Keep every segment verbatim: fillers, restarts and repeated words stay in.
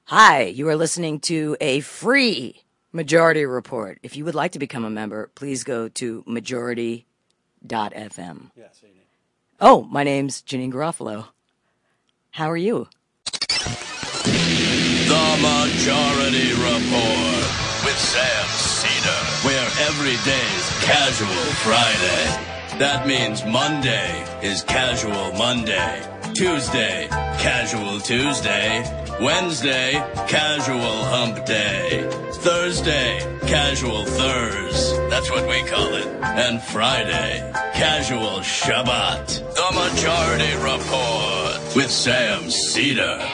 Hi, you are listening to a free Majority Report. If you would like to become a member, please go to majority dot f m. Yeah, say your name. Oh, my name's Janine Garofalo. How are you? The Majority Report with Sam Cedar, where every day's Casual Friday. That means Monday is Casual Monday, Tuesday, Casual Tuesday, Wednesday, Casual Hump Day, Thursday, Casual Thurs, that's what we call it, and Friday, Casual Shabbat. The Majority Report with Sam Cedar.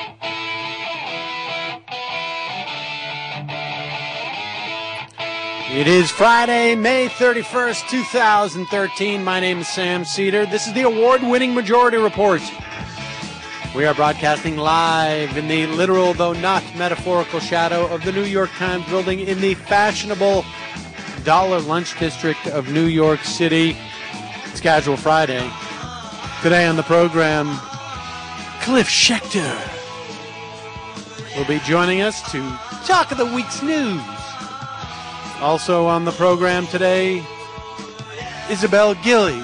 It is Friday, May thirty-first, two thousand thirteen. My name is Sam Cedar. This is the award-winning Majority Report. We are broadcasting live in the literal, though not metaphorical, shadow of the New York Times building in the fashionable Dollar Lunch District of New York City. It's Casual Friday. Today on the program, Cliff Schecter will be joining us to talk of the week's news. Also on the program today, Isabel Gillies.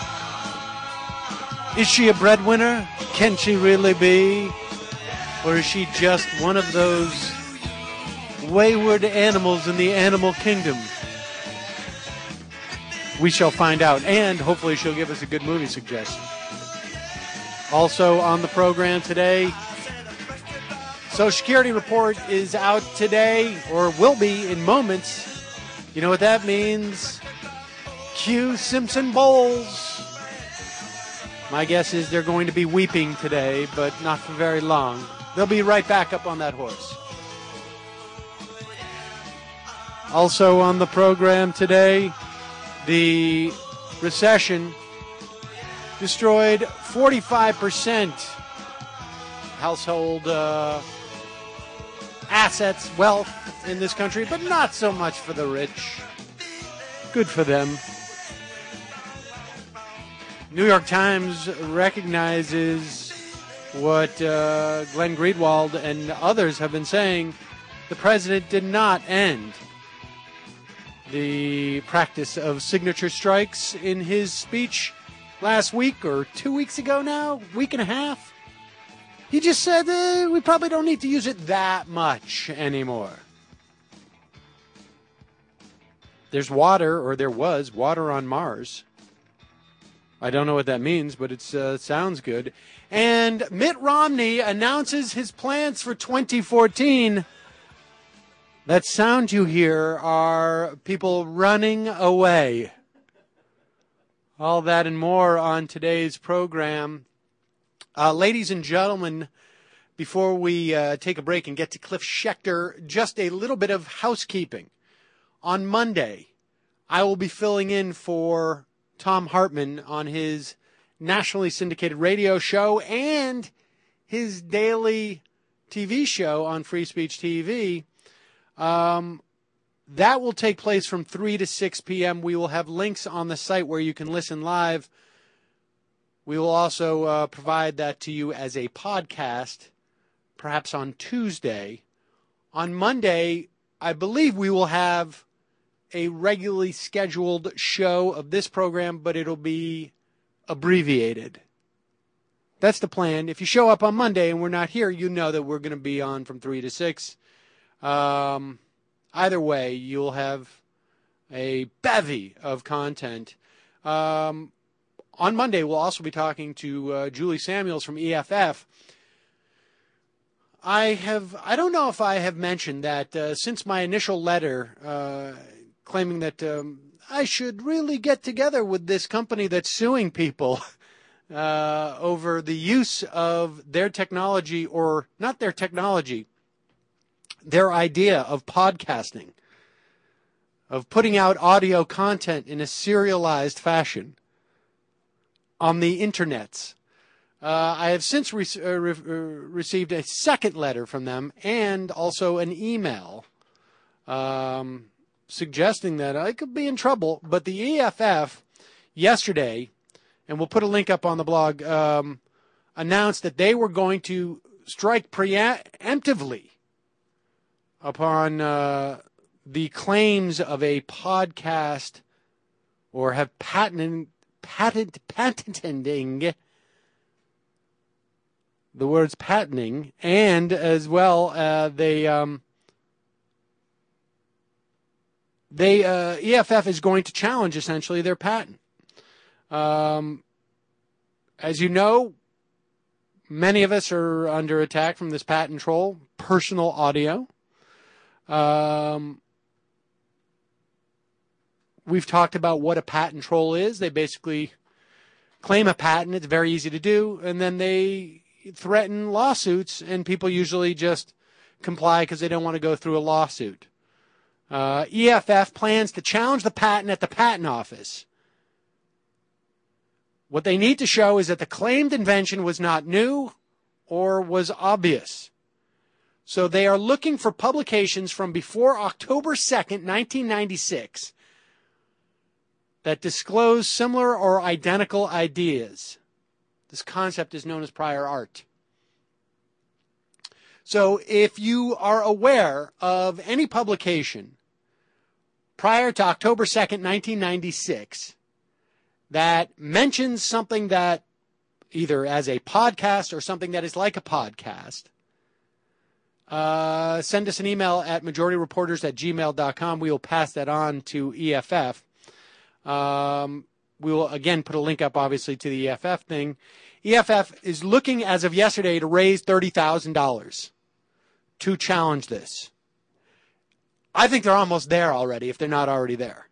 Is she a breadwinner? Can she really be? Or is she just one of those wayward animals in the animal kingdom? We shall find out. And hopefully she'll give us a good movie suggestion. Also on the program today, Social Security report is out today, or will be in moments. You know what that means? Cue Simpson Bowles. My guess is they're going to be weeping today, but not for very long. They'll be right back up on that horse. Also on the program today, the recession destroyed forty-five percent household uh, assets, wealth in this country, but not so much for the rich. Good for them. New York Times recognizes what uh, Glenn Greenwald and others have been saying. The president did not end the practice of signature strikes in his speech last week, or two weeks ago now, week and a half. He just said uh, we probably don't need to use it that much anymore. There's water, or there was water on Mars. I don't know what that means, but it uh, sounds good. And Mitt Romney announces his plans for twenty fourteen. That sound you hear are people running away. All that and more on today's program. Uh, ladies and gentlemen, before we uh, take a break and get to Cliff Schecter, just a little bit of housekeeping. On Monday, I will be filling in for Tom Hartman on his nationally syndicated radio show and his daily T V show on Free Speech T V. Um, that will take place from three to six p.m. We will have links on the site where you can listen live. We will also uh, provide that to you as a podcast, perhaps on Tuesday. On Monday, I believe we will have a regularly scheduled show of this program, but it'll be abbreviated. That's the plan. If you show up on Monday and we're not here, you know that we're going to be on from three to six. Um, either way, you'll have a bevy of content. Um, on Monday, we'll also be talking to uh, Julie Samuels from E F F. I have, I don't know if I have mentioned that uh, since my initial letter uh, claiming that um, I should really get together with this company that's suing people uh, over the use of their technology, or not their technology, their idea of podcasting, of putting out audio content in a serialized fashion on the internets. Uh, I have since re- uh, re- uh, received a second letter from them and also an email um, suggesting that I could be in trouble. But the E F F yesterday, and we'll put a link up on the blog, um, announced that they were going to strike preemptively upon uh, the claims of a podcast, or have patent, patent, patenting, the words patenting, and as well, uh, they, um, they, uh, E F F is going to challenge essentially their patent. Um, as you know, many of us are under attack from this patent troll, Personal Audio. Um, we've talked about what a patent troll is. They basically claim a patent. It's very easy to do. And then they threaten lawsuits, and people usually just comply because they don't want to go through a lawsuit. Uh, E F F plans to challenge the patent at the patent office. What they need to show is that the claimed invention was not new or was obvious. So they are looking for publications from before October second, nineteen ninety-six that disclose similar or identical ideas. This concept is known as prior art. So if you are aware of any publication prior to October second, nineteen ninety-six, that mentions something that either as a podcast or something that is like a podcast, uh, send us an email at majority reporters at gmail dot com. We will pass that on to E F F. Um, we will, again, put a link up, obviously, to the E F F thing. E F F is looking, as of yesterday, to raise thirty thousand dollars to challenge this. I think they're almost there already, if they're not already there.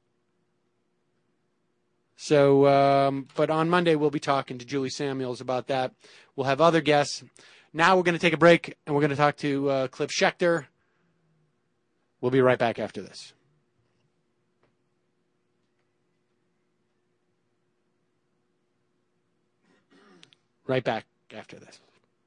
So, um, but on Monday, we'll be talking to Julie Samuels about that. We'll have other guests. Now we're going to take a break, and we're going to talk to uh, Cliff Schechter. We'll be right back after this. Right back after this.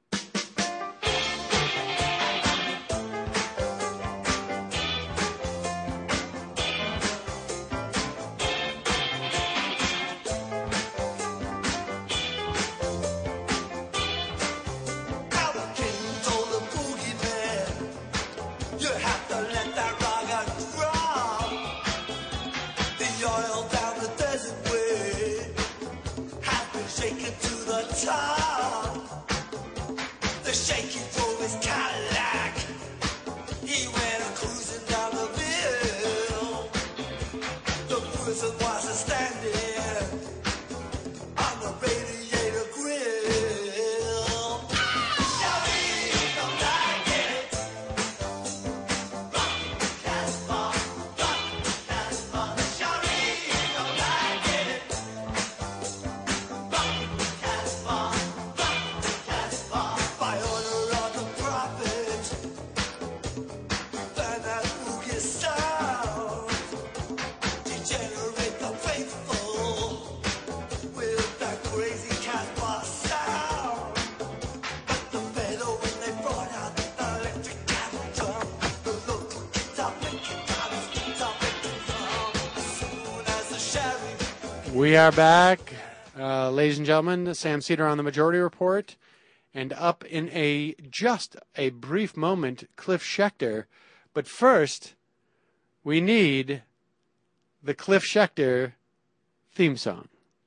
We are back, uh, ladies and gentlemen. Sam Cedar on the Majority Report, and up in a just a brief moment, Cliff Schechter. But first, we need the Cliff Schechter theme song.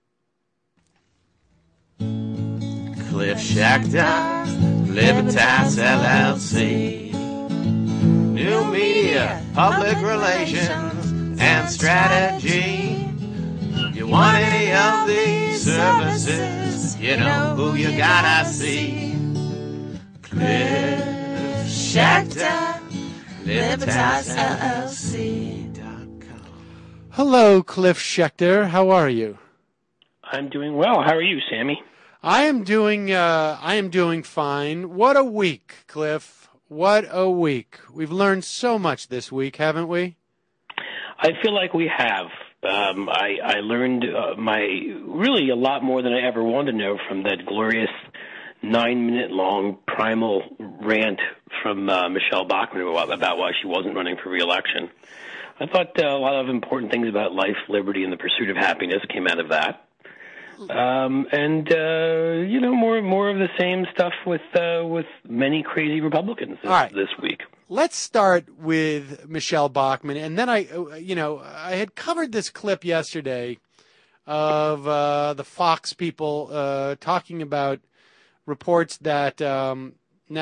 Cliff Schechter, Libertas L L C, New Media, Public Relations, and Strategy. You want any of these services, you know who you gotta see. Cliff Schechter, Libertas L L C dot com. Hello, Cliff Schechter. How are you? I'm doing well. How are you, Sammy? I am doing. Uh, I am doing fine. What a week, Cliff. What a week. We've learned so much this week, haven't we? I feel like we have. Um, I, I learned uh, my really a lot more than I ever wanted to know from that glorious nine-minute-long primal rant from uh, Michelle Bachmann about why she wasn't running for re-election. I thought uh, a lot of important things about life, liberty, and the pursuit of happiness came out of that. Um, and, uh, you know, more more of the same stuff with uh, with many crazy Republicans this, right. this week. Let's start with Michelle Bachmann. And then I, you know, I had covered this clip yesterday of uh, the Fox people uh, talking about reports that um,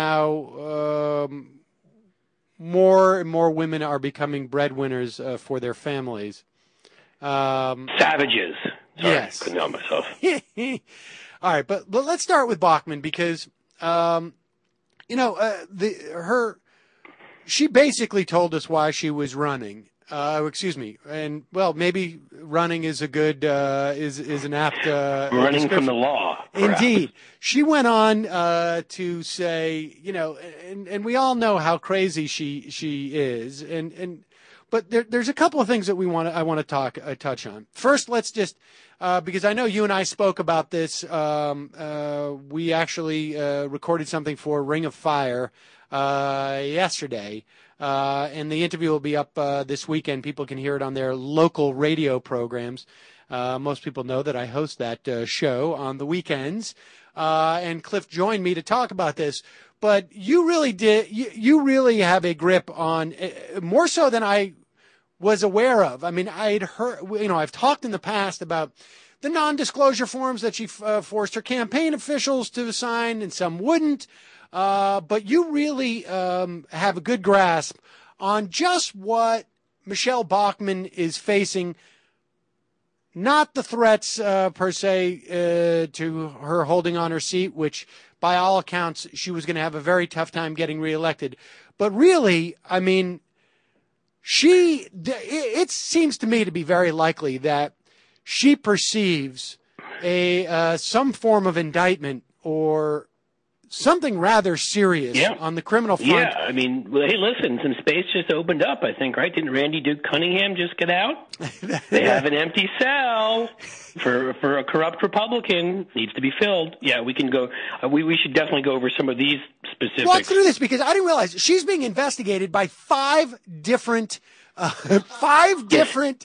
now um, more and more women are becoming breadwinners uh, for their families. Um, Savages. Sorry, yes. couldn't help myself. All right, but, but let's start with Bachmann because, um, you know, uh, the her she basically told us why she was running. Uh, excuse me, and well, maybe running is a good uh, is is an apt uh, running from the law. Perhaps. Indeed, she went on uh, to say, you know, and and we all know how crazy she she is, and and. But there, there's a couple of things that we want to, I want to talk, uh, touch on. First, let's just, uh, because I know you and I spoke about this. Um, uh, we actually uh, recorded something for Ring of Fire uh, yesterday, uh, and the interview will be up uh, this weekend. People can hear it on their local radio programs. Uh, most people know that I host that uh, show on the weekends, uh, and Cliff joined me to talk about this. But you really did. You, you really have a grip on uh, more so than I was aware of. I mean, I'd heard, you know, I've talked in the past about the non-disclosure forms that she uh, forced her campaign officials to sign, and some wouldn't. Uh, but you really um, have a good grasp on just what Michelle Bachmann is facing. Not the threats uh, per se uh, to her holding on her seat, which by all accounts she was going to have a very tough time getting reelected. But really, I mean, she, it seems to me to be very likely that she perceives a uh, some form of indictment or something rather serious yeah. on the criminal front. Yeah, I mean, well, hey, listen, some space just opened up, I think, right? Didn't Randy Duke Cunningham just get out? They have an empty cell for for a corrupt Republican. Needs to be filled. Yeah, we can go. Uh, we, we should definitely go over some of these specifics. Walk through this because I didn't realize she's being investigated by five different Uh, five different,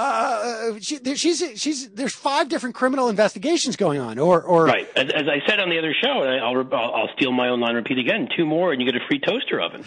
uh, she, there, she's, she's, there's five different criminal investigations going on, or, or. Right. As, as I said on the other show, and I'll, I'll, I'll steal my own line, repeat again, two more and you get a free toaster oven.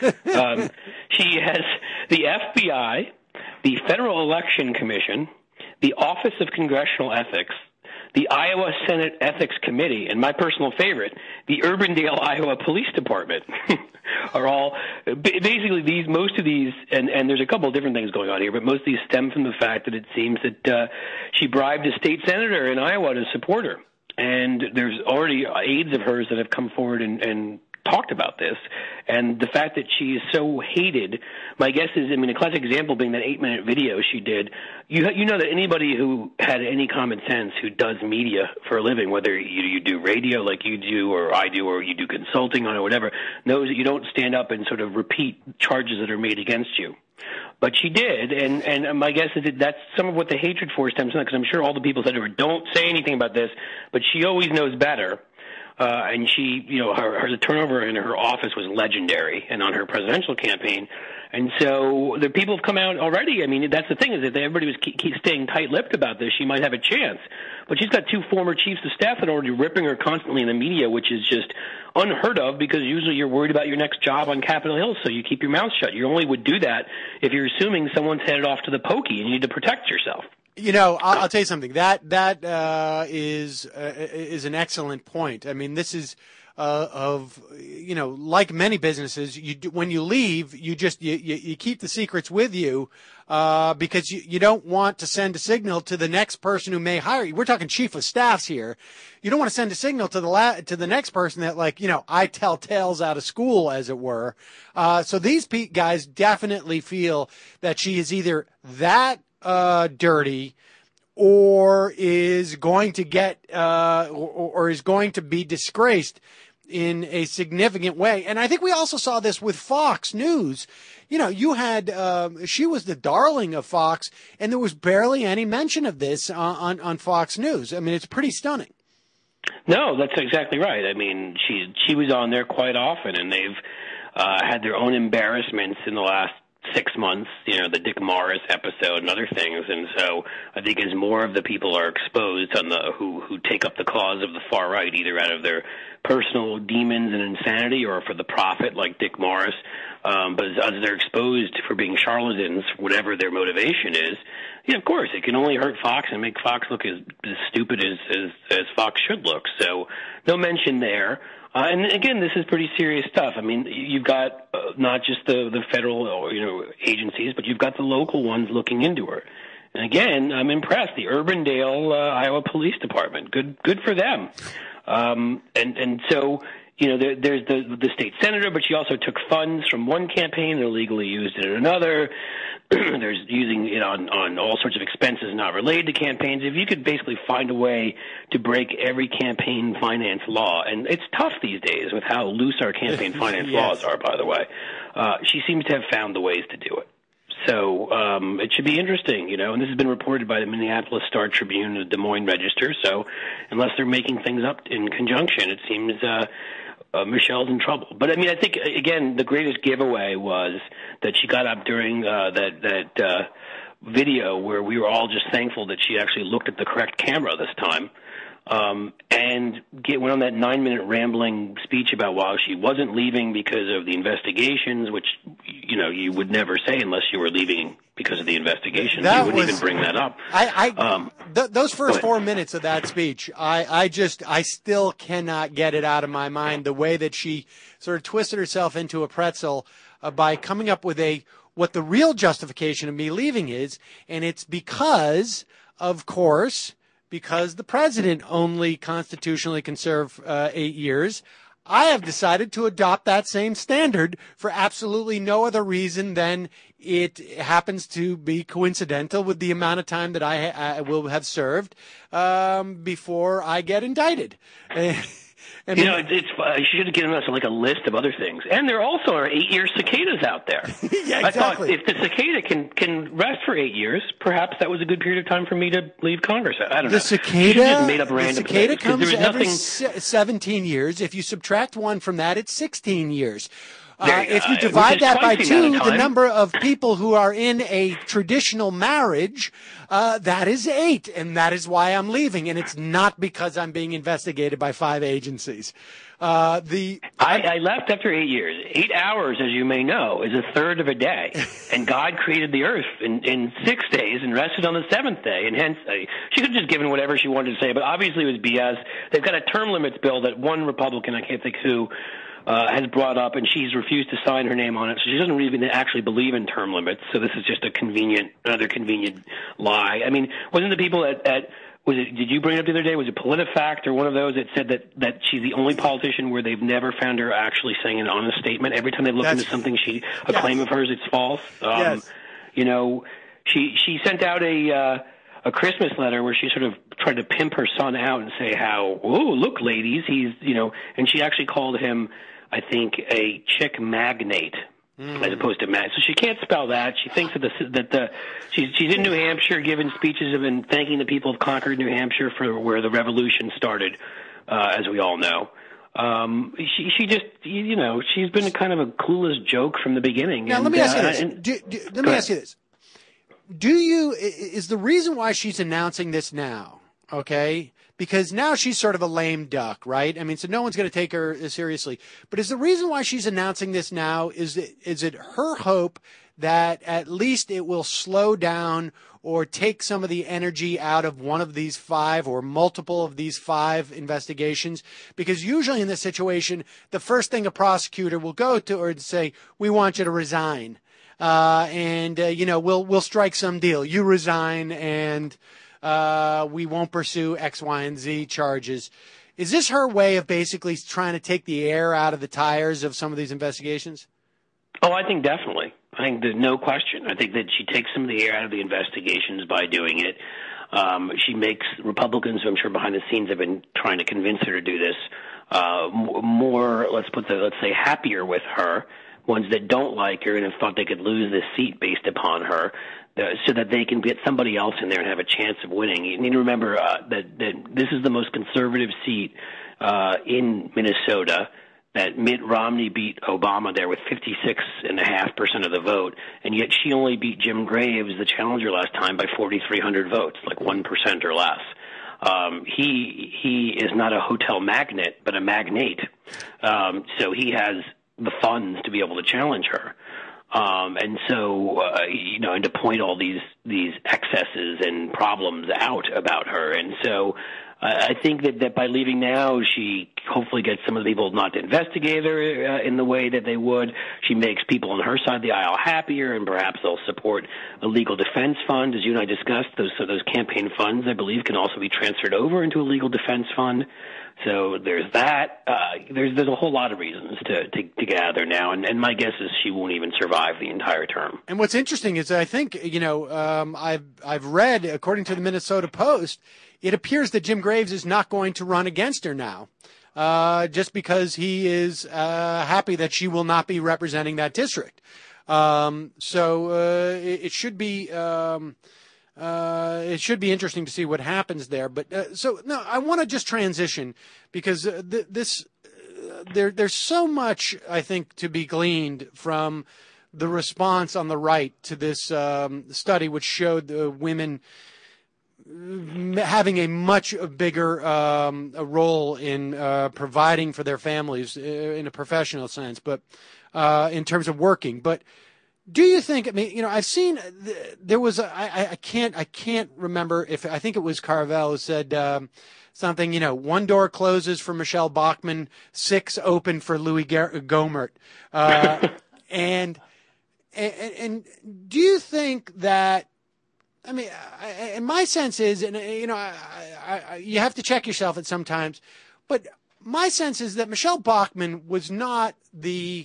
um, she has the F B I, the Federal Election Commission, the Office of Congressional Ethics, the Iowa Senate Ethics Committee, and my personal favorite, the Urbandale, Iowa Police Department, are all basically these. Most of these, and, and there's a couple of different things going on here, but most of these stem from the fact that it seems that uh, she bribed a state senator in Iowa to support her, and there's already aides of hers that have come forward and, and talked about this, and the fact that she is so hated. My guess is, I mean, a classic example being that eight-minute video she did. You you know that anybody who had any common sense who does media for a living, whether you, you do radio like you do or I do or you do consulting on it or whatever, knows that you don't stand up and sort of repeat charges that are made against you. But she did, and, and my guess is that that's some of what the hatred for stems from, because I'm sure all the people said to her, don't say anything about this, but she always knows better. Uh, and she, you know, her, her the turnover in her office was legendary, and on her presidential campaign. And so the people have come out already. I mean, that's the thing, is that everybody was keep, keep staying tight-lipped about this. She might have a chance. But she's got two former chiefs of staff that are already ripping her constantly in the media, which is just unheard of, because usually you're worried about your next job on Capitol Hill, so you keep your mouth shut. You only would do that if you're assuming someone's headed off to the pokey and you need to protect yourself. You know, I'll, I'll tell you something. That that uh, is uh, is an excellent point. I mean, this is uh, of you know, like many businesses, you do, when you leave, you just you, you, you keep the secrets with you uh, because you, you don't want to send a signal to the next person who may hire you. We're talking chief of staffs here. You don't want to send a signal to the la- to the next person that, like, you know, I tell tales out of school, as it were. Uh, so these pe- guys definitely feel that she is either that Uh, dirty, or is going to get, uh, or, or is going to be disgraced in a significant way. And I think we also saw this with Fox News. You know, you had, um, she was the darling of Fox, and there was barely any mention of this on, on, on Fox News. I mean, it's pretty stunning. No, that's exactly right. I mean, she she was on there quite often, and they've uh, had their own embarrassments in the last six months, you know, the Dick Morris episode and other things. And so I think as more of the people are exposed on the who who take up the cause of the far right, either out of their personal demons and insanity or for the profit, like Dick Morris, um, but as, as they're exposed for being charlatans, whatever their motivation is, yeah, of course, it can only hurt Fox and make Fox look as, as stupid as, as as Fox should look. So no mention there. Uh, and again, this is pretty serious stuff. I mean, you've got uh, not just the the federal, or, you know, agencies, but you've got the local ones looking into her. And again, I'm impressed. The Urbandale, uh, Iowa Police Department, good good for them. Um, and and so, you know, there, there's the the state senator, but she also took funds from one campaign and illegally used it in another. There's using it on, on all sorts of expenses not related to campaigns. If you could basically find a way to break every campaign finance law, and it's tough these days with how loose our campaign finance yes. laws are, by the way, uh, she seems to have found the ways to do it. So um, it should be interesting, you know, and this has been reported by the Minneapolis Star-Tribune and the Des Moines Register, so unless they're making things up in conjunction, it seems uh, uh, Michelle's in trouble. But, I mean, I think, again, the greatest giveaway was that she got up during uh, that, that uh, video where we were all just thankful that she actually looked at the correct camera this time. Um, and get, went on that nine-minute rambling speech about why she wasn't leaving because of the investigations, which, you know, you would never say unless you were leaving because of the investigations. That you wouldn't was, even bring that up. I, I um, th- those first four minutes of that speech, I, I just, I still cannot get it out of my mind, the way that she sort of twisted herself into a pretzel uh, by coming up with a, what the real justification of me leaving is, and it's because, of course, because the president only constitutionally can serve uh, eight years, I have decided to adopt that same standard for absolutely no other reason than it happens to be coincidental with the amount of time that I, I will have served um, before I get indicted. And you know, it's, it's uh, you should have given us like a list of other things. And there also are eight-year cicadas out there. Yeah, exactly. I thought if the cicada can can rest for eight years, perhaps that was a good period of time for me to leave Congress. I don't the know. Cicada, just made up random the cicada things, comes every nothing... seventeen years. If you subtract one from that, it's sixteen years. Uh, you if you uh, divide that by the two, the number of people who are in a traditional marriage, uh, that is eight. And that is why I'm leaving. And it's not because I'm being investigated by five agencies. Uh, the I, I left after eight years. Eight hours, as you may know, is a third of a day. And God created the earth in, in six days and rested on the seventh day. And hence, uh, she could have just given whatever she wanted to say, but obviously it was B S. They've got a term limits bill that one Republican, I can't think who, Uh, has brought up, and she's refused to sign her name on it, so she doesn't even actually believe in term limits. So this is just a convenient, another convenient lie. I mean, wasn't the people at, at was it? Did you bring it up the other day? Was it PolitiFact or one of those that said that that she's the only politician where they've never found her actually saying an honest statement? Every time they look That's, into something, she a yes. claim of hers, it's false. Um, yes. You know, she she sent out a. Uh, a Christmas letter where she sort of tried to pimp her son out and say how, oh, look, ladies, he's, you know, and she actually called him, I think, a chick magnate mm. as opposed to mag. So she can't spell that. She thinks that the, that the she's, she's in New Hampshire giving speeches of and thanking the people of Concord, New Hampshire for where the revolution started, uh, as we all know. Um, she, she just, you know, she's been a kind of a clueless joke from the beginning. Now, and, let me ask you uh, this. and, do, do, let me ask you this. Do you, is the reason why she's announcing this now, okay? Because now she's sort of a lame duck, right? I mean, so no one's going to take her seriously. But is the reason why she's announcing this now, is it, is it her hope that at least it will slow down or take some of the energy out of one of these five or multiple of these five investigations? Because usually in this situation, the first thing a prosecutor will go to or say, we want you to resign. Uh, and, uh, you know, we'll, we'll strike some deal. You resign and, uh, we won't pursue X, Y, and Z charges. Is this her way of basically trying to take the air out of the tires of some of these investigations? Oh, I think definitely. I think there's no question. I think that she takes some of the air out of the investigations by doing it. Um, she makes Republicans, who I'm sure behind the scenes have been trying to convince her to do this, uh, more, let's put the, let's say, happier with her. Ones that don't like her and have thought they could lose this seat based upon her, uh, so that they can get somebody else in there and have a chance of winning. You need to remember uh, that, that this is the most conservative seat uh, in Minnesota. that Mitt Romney beat Obama there with fifty-six point five percent of the vote, and yet she only beat Jim Graves, the challenger, last time by forty-three hundred votes, like one percent or less. Um, he he is not a hotel magnate, but a magnate. Um, so he has the funds to be able to challenge her. Um, and so, uh, you know, and to point all these, these excesses and problems out about her. And so uh, I think that, that by leaving now, she hopefully gets some of the people not to investigate her uh, in the way that they would. She makes people on her side of the aisle happier, and perhaps they'll support a legal defense fund. As you and I discussed, those, so those campaign funds, I believe, can also be transferred over into a legal defense fund. So there's that. Uh, there's there's a whole lot of reasons to, to, to get out of there now, and, and my guess is she won't even survive the entire term. And what's interesting is I think, you know, um, I've I've read, according to the Minnesota Post, it appears that Jim Graves is not going to run against her now, uh, just because he is uh, happy that she will not be representing that district. Um, so uh, it, it should be. Um, Uh, it should be interesting to see what happens there. But uh, so no, I want to just transition because uh, th- this uh, there there's so much I think to be gleaned from the response on the right to this um, study, which showed the women having a much bigger um, a role in uh, providing for their families in a professional sense, but uh, in terms of working, but. Do you think, I mean, you know, I've seen, there was, a, I, I can't, I can't remember if, I think it was Carvel who said um, something, you know, one door closes for Michelle Bachmann, six open for Louis Gohmert. Uh, and, and, and do you think that, I mean, I, and my sense is, and, you know, I, I, you have to check yourself at sometimes, but my sense is that Michelle Bachmann was not the,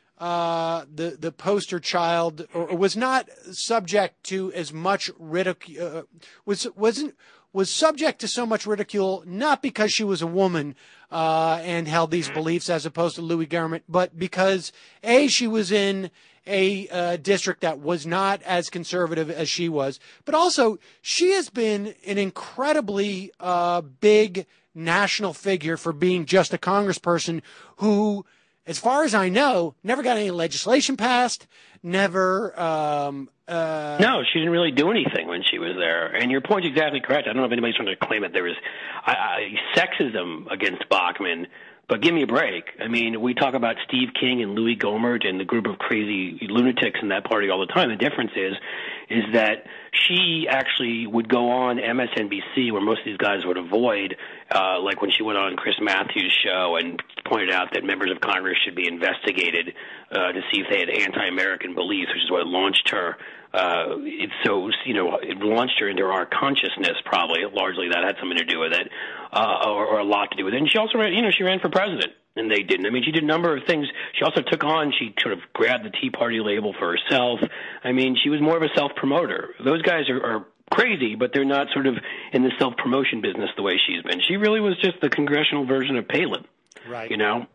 Uh, the the poster child, or, or was not subject to as much ridicule. Uh, was wasn't was subject to so much ridicule not because she was a woman uh, and held these beliefs as opposed to Louis Gohmert, but because a she was in a uh, district that was not as conservative as she was, but also she has been an incredibly uh, big national figure for being just a congressperson who, as far as I know, never got any legislation passed, never... Um, uh... No, she didn't really do anything when she was there. And your point's exactly correct. I don't know if anybody's trying to claim that there was I, I, sexism against Bachmann, but give me a break. I mean, we talk about Steve King and Louis Gohmert and the group of crazy lunatics in that party all the time. The difference is, is that she actually would go on M S N B C, where most of these guys would avoid, uh, like when she went on Chris Matthews' show and pointed out that members of Congress should be investigated uh, to see if they had anti-American beliefs, which is what launched her. Uh, it, so, you know, it launched her into our consciousness, probably. Largely that had something to do with it, uh, or, or a lot to do with it. And she also ran, you know, she ran for president, and they didn't. I mean, she did a number of things. She also took on, she sort of grabbed the Tea Party label for herself. I mean, she was more of a self-promoter. Those guys are, are crazy, but they're not sort of in the self-promotion business the way she's been. She really was just the congressional version of Palin, right? You know?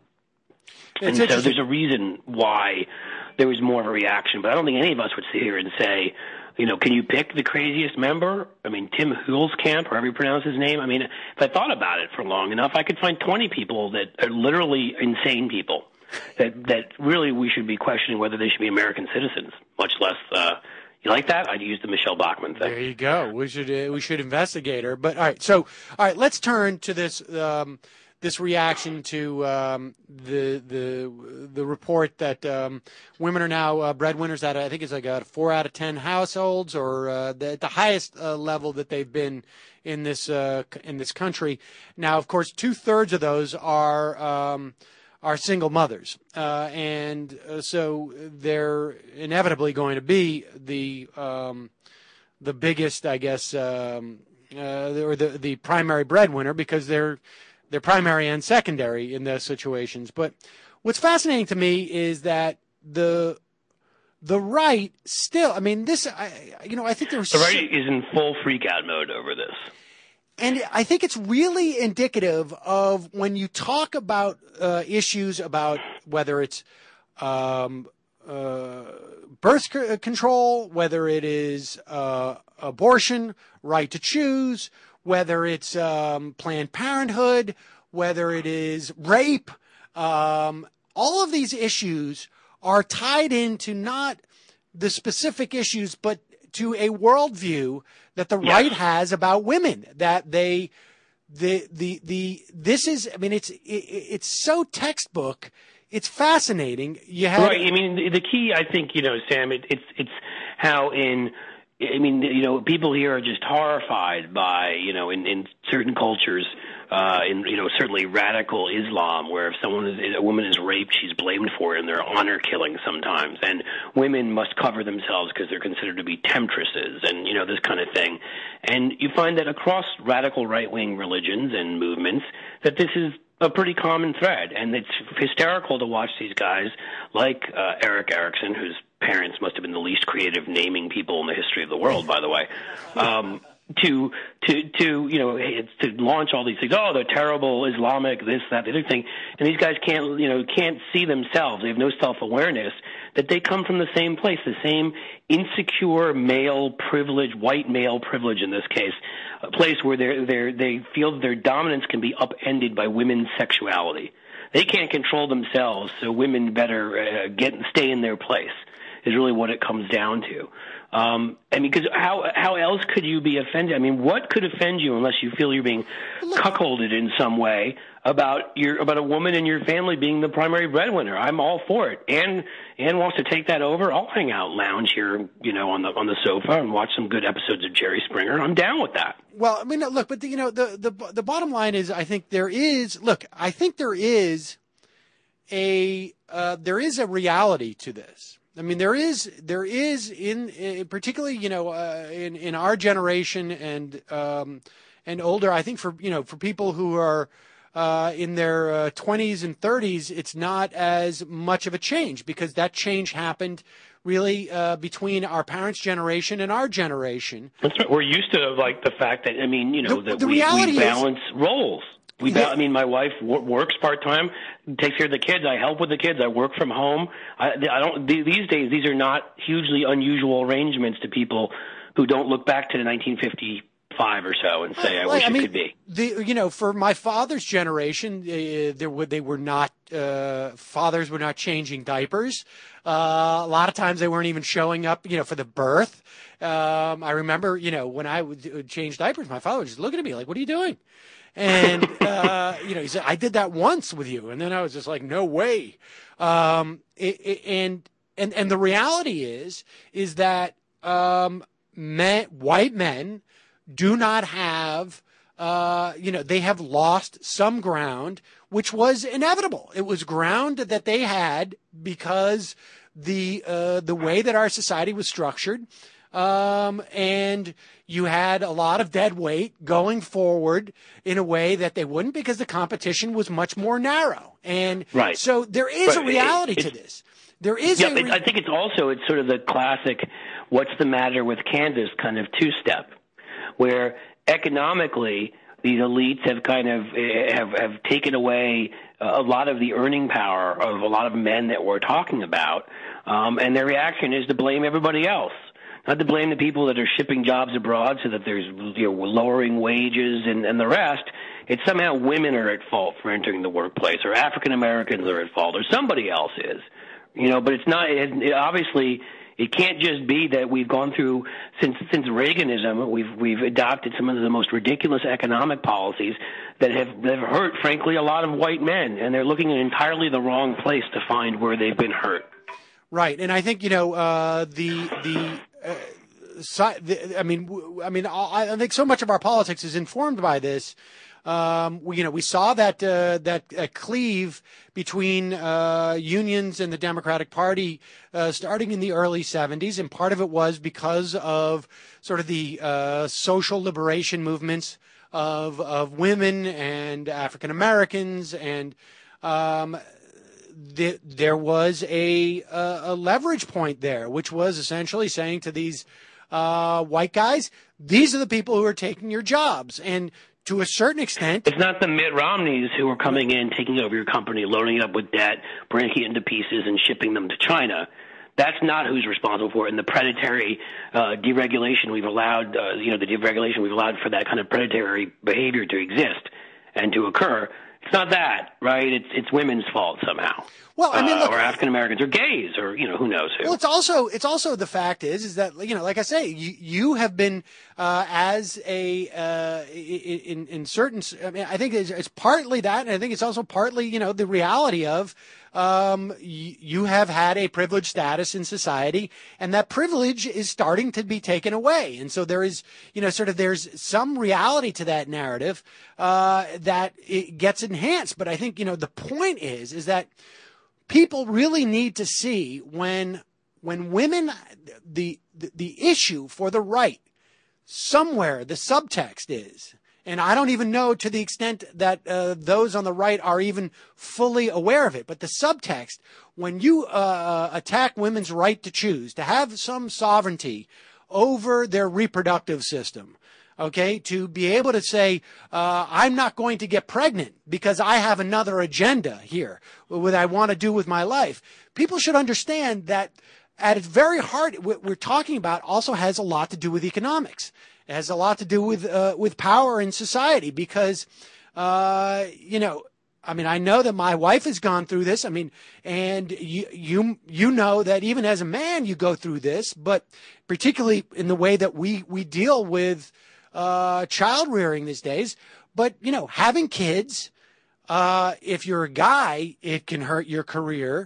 It's and so there's a reason why there was more of a reaction, but I don't think any of us would sit here and say, you know, can you pick the craziest member? I mean, Tim Huelskamp, or however you pronounce his name. I mean, if I thought about it for long enough, I could find twenty people that are literally insane people that that really we should be questioning whether they should be American citizens, much less. Uh, you like that? I'd use the Michelle Bachmann thing. There you go. We should uh, we should investigate her. But all right, so all right, let's turn to this. Um, This reaction to um, the the the report that um, women are now uh, breadwinners at, I think it's like a four out of ten households, or uh, the, the highest uh, level that they've been in this uh, in this country. Now, of course, two thirds of those are um, are single mothers, uh, and uh, so they're inevitably going to be the um, the biggest, I guess, um, uh, or the the primary breadwinner, because they're They're primary and secondary in those situations. But what's fascinating to me is that the the right still, I mean, this, I, you know, I think there's... The right is in full freak-out mode over this. And I think it's really indicative of when you talk about uh, issues about whether it's um, uh, birth c- control, whether it is uh, abortion, right to choose, whether it's um, Planned Parenthood, whether it is rape, Um, all of these issues are tied into not the specific issues, but to a worldview that the yes. right has about women, that they, the, the, the, this is, I mean, it's, it, it's so textbook. It's fascinating. You had, right. I mean, the, the key, I think, you know, Sam, it, it's, it's how in, I mean, you know, people here are just horrified by, you know, in, in certain cultures, uh, in, you know, certainly radical Islam, where if someone is, a woman is raped, she's blamed for it, and they're honor killing sometimes. And women must cover themselves because they're considered to be temptresses and, you know, this kind of thing. And you find that across radical right-wing religions and movements that this is a pretty common thread. And it's hysterical to watch these guys like uh, Eric Erickson, whose parents must have been the least creative naming people in the history of the world, by the way, um, to, to, to, you know, to launch all these things. Oh, they're terrible, Islamic, this, that, the other thing. And these guys can't, you know, can't see themselves. They have no self-awareness that they come from the same place, the same insecure male privilege, white male privilege in this case, a place where they're, they're, they feel their dominance can be upended by women's sexuality. They can't control themselves, so women better uh, get stay in their place. Is really what it comes down to. Um, I mean, because how how else could you be offended? I mean, what could offend you unless you feel you're being cuckolded in some way about your about a woman in your family being the primary breadwinner? I'm all for it. Anne Anne wants to take that over. I'll hang out, lounge here, you know, on the on the sofa and watch some good episodes of Jerry Springer. I'm down with that. Well, I mean, look, but the, you know, the the the bottom line is, I think there is. Look, I think there is a uh, there is a reality to this. I mean, there is, there is in, in particularly, you know, uh, in, in our generation and, um, and older, I think for, you know, for people who are, uh, in their uh, twenties and thirties, it's not as much of a change because that change happened really, uh, between our parents' generation and our generation. That's right. We're used to like the fact that, I mean, you know, the, that the we, we balance is, roles. We, yeah. I mean, my wife works part-time, takes care of the kids. I help with the kids. I work from home. I, I don't, these days, these are not hugely unusual arrangements to people who don't look back to the nineteen fifty-five or so and say, I well, wish I it mean, could be. The, you know, for my father's generation, uh, there were, they were not, uh, fathers were not changing diapers. Uh, a lot of times they weren't even showing up, you know, for the birth. Um, I remember, you know, when I would change diapers, my father would just look at me like, what are you doing? And, uh, you know, he said, I did that once with you. And then I was just like, no way. Um, it, it, and, and, and the reality is, is that, um, men, white men do not have, uh, you know, they have lost some ground, which was inevitable. It was ground that they had because the, uh, the way that our society was structured, um, and you had a lot of dead weight going forward in a way that they wouldn't because the competition was much more narrow. And right. so there is but a reality it, to this. There is yeah, a re- I think it's also, it's sort of the classic, what's the matter with Kansas kind of two-step, where economically these elites have kind of, have, have taken away a lot of the earning power of a lot of men that we're talking about. Um, and their reaction is to blame everybody else. Not to blame the people that are shipping jobs abroad so that there's, you know, lowering wages and, and the rest. It's somehow women are at fault for entering the workplace, or African Americans are at fault, or somebody else is. You know, but it's not, it, it obviously, it can't just be that we've gone through, since since Reaganism, we've we've adopted some of the most ridiculous economic policies that have, that have hurt, frankly, a lot of white men, and they're looking in entirely the wrong place to find where they've been hurt. Right, and I think, you know, uh, the the. Uh, so, the, I mean, I mean, I, I think so much of our politics is informed by this. Um, we, you know, we saw that uh, that uh, cleave between uh, unions and the Democratic Party uh, starting in the early seventies, and part of it was because of sort of the uh, social liberation movements of of women and African Americans, and um, the, there was a, a leverage point there, which was essentially saying to these uh, white guys, these are the people who are taking your jobs. And to a certain extent, it's not the Mitt Romneys who are coming in, taking over your company, loading it up with debt, breaking it into pieces, and shipping them to China. That's not who's responsible for it. And the predatory uh, deregulation we've allowed, uh, you know, the deregulation we've allowed for that kind of predatory behavior to exist and to occur It's not that, right? It's it's women's fault somehow. Well, I mean, uh, look, or African Americans, or gays, or you know, who knows who. Well, it's also it's also the fact is is that, you know, like I say, you you have been uh, as a uh, in in certain. I mean, I think it's, it's partly that, and I think it's also partly, you know, the reality of um, you, you have had a privileged status in society, and that privilege is starting to be taken away, and so there is, you know, sort of there's some reality to that narrative uh, that it gets enhanced. But I think, you know, the point is is that people really need to see when when women, the, the the issue for the right, somewhere the subtext is, and I don't even know to the extent that uh, those on the right are even fully aware of it, but the subtext, when you uh, attack women's right to choose, to have some sovereignty over their reproductive system, okay, to be able to say, uh, I'm not going to get pregnant because I have another agenda here, what I want to do with my life. People should understand that at its very heart, what we're talking about also has a lot to do with economics. It has a lot to do with uh, with power in society because, uh, you know, I mean, I know that my wife has gone through this. I mean, and you, you, you know that even as a man, you go through this, but particularly in the way that we, we deal with uh, child rearing these days. But, you know, having kids, uh, if you're a guy, it can hurt your career.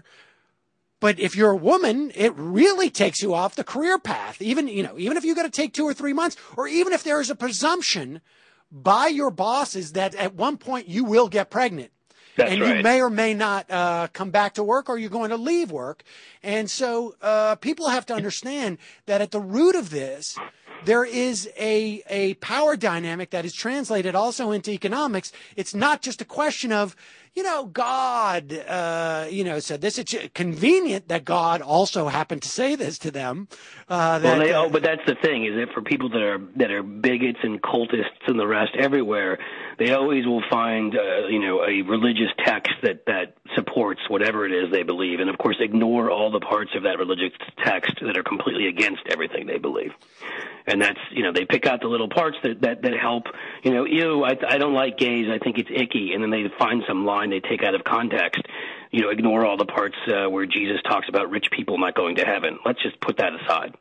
But if you're a woman, it really takes you off the career path. Even, you know, even if you got to take two or three months, or even if there is a presumption by your bosses that at one point you will get pregnant. That's and right. You may or may not uh, come back to work, or you're going to leave work. And so uh, people have to understand that at the root of this, there is a a power dynamic that is translated also into economics. It's not just a question of, you know, God, uh, you know, said this. It's convenient that God also happened to say this to them. Uh, that, well, they, uh, oh, but that's the thing, is that for people that are that are bigots and cultists and the rest everywhere, they always will find, uh, you know, a religious text that, that supports whatever it is they believe, and of course ignore all the parts of that religious text that are completely against everything they believe. And that's, you know, they pick out the little parts that, that, that help, you know, ew, I, I don't like gays, I think it's icky, and then they find some line they take out of context, you know, ignore all the parts uh, where Jesus talks about rich people not going to heaven. Let's just put that aside.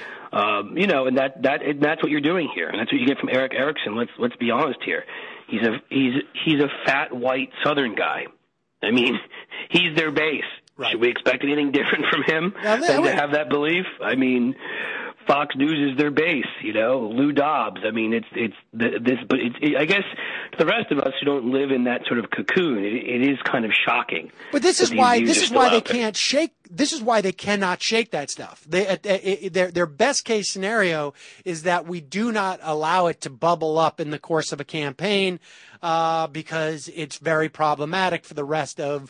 Um, you know, and that, that, and that's what you're doing here, and that's what you get from Eric Erickson. Let's, let's be honest here. He's a, he's, he's a fat, white Southern guy. I mean, he's their base. Right. Should we expect anything different from him now, than wait. to have that belief? I mean, Fox News is their base, you know. Lou Dobbs. I mean, it's it's this, but it's. It, I guess to the rest of us who don't live in that sort of cocoon, it, it is kind of shocking. But this is these why views this are is still why they out there. can't shake. This is why they cannot shake that stuff. They, uh, uh, their their best case scenario is that we do not allow it to bubble up in the course of a campaign, uh, because it's very problematic for the rest of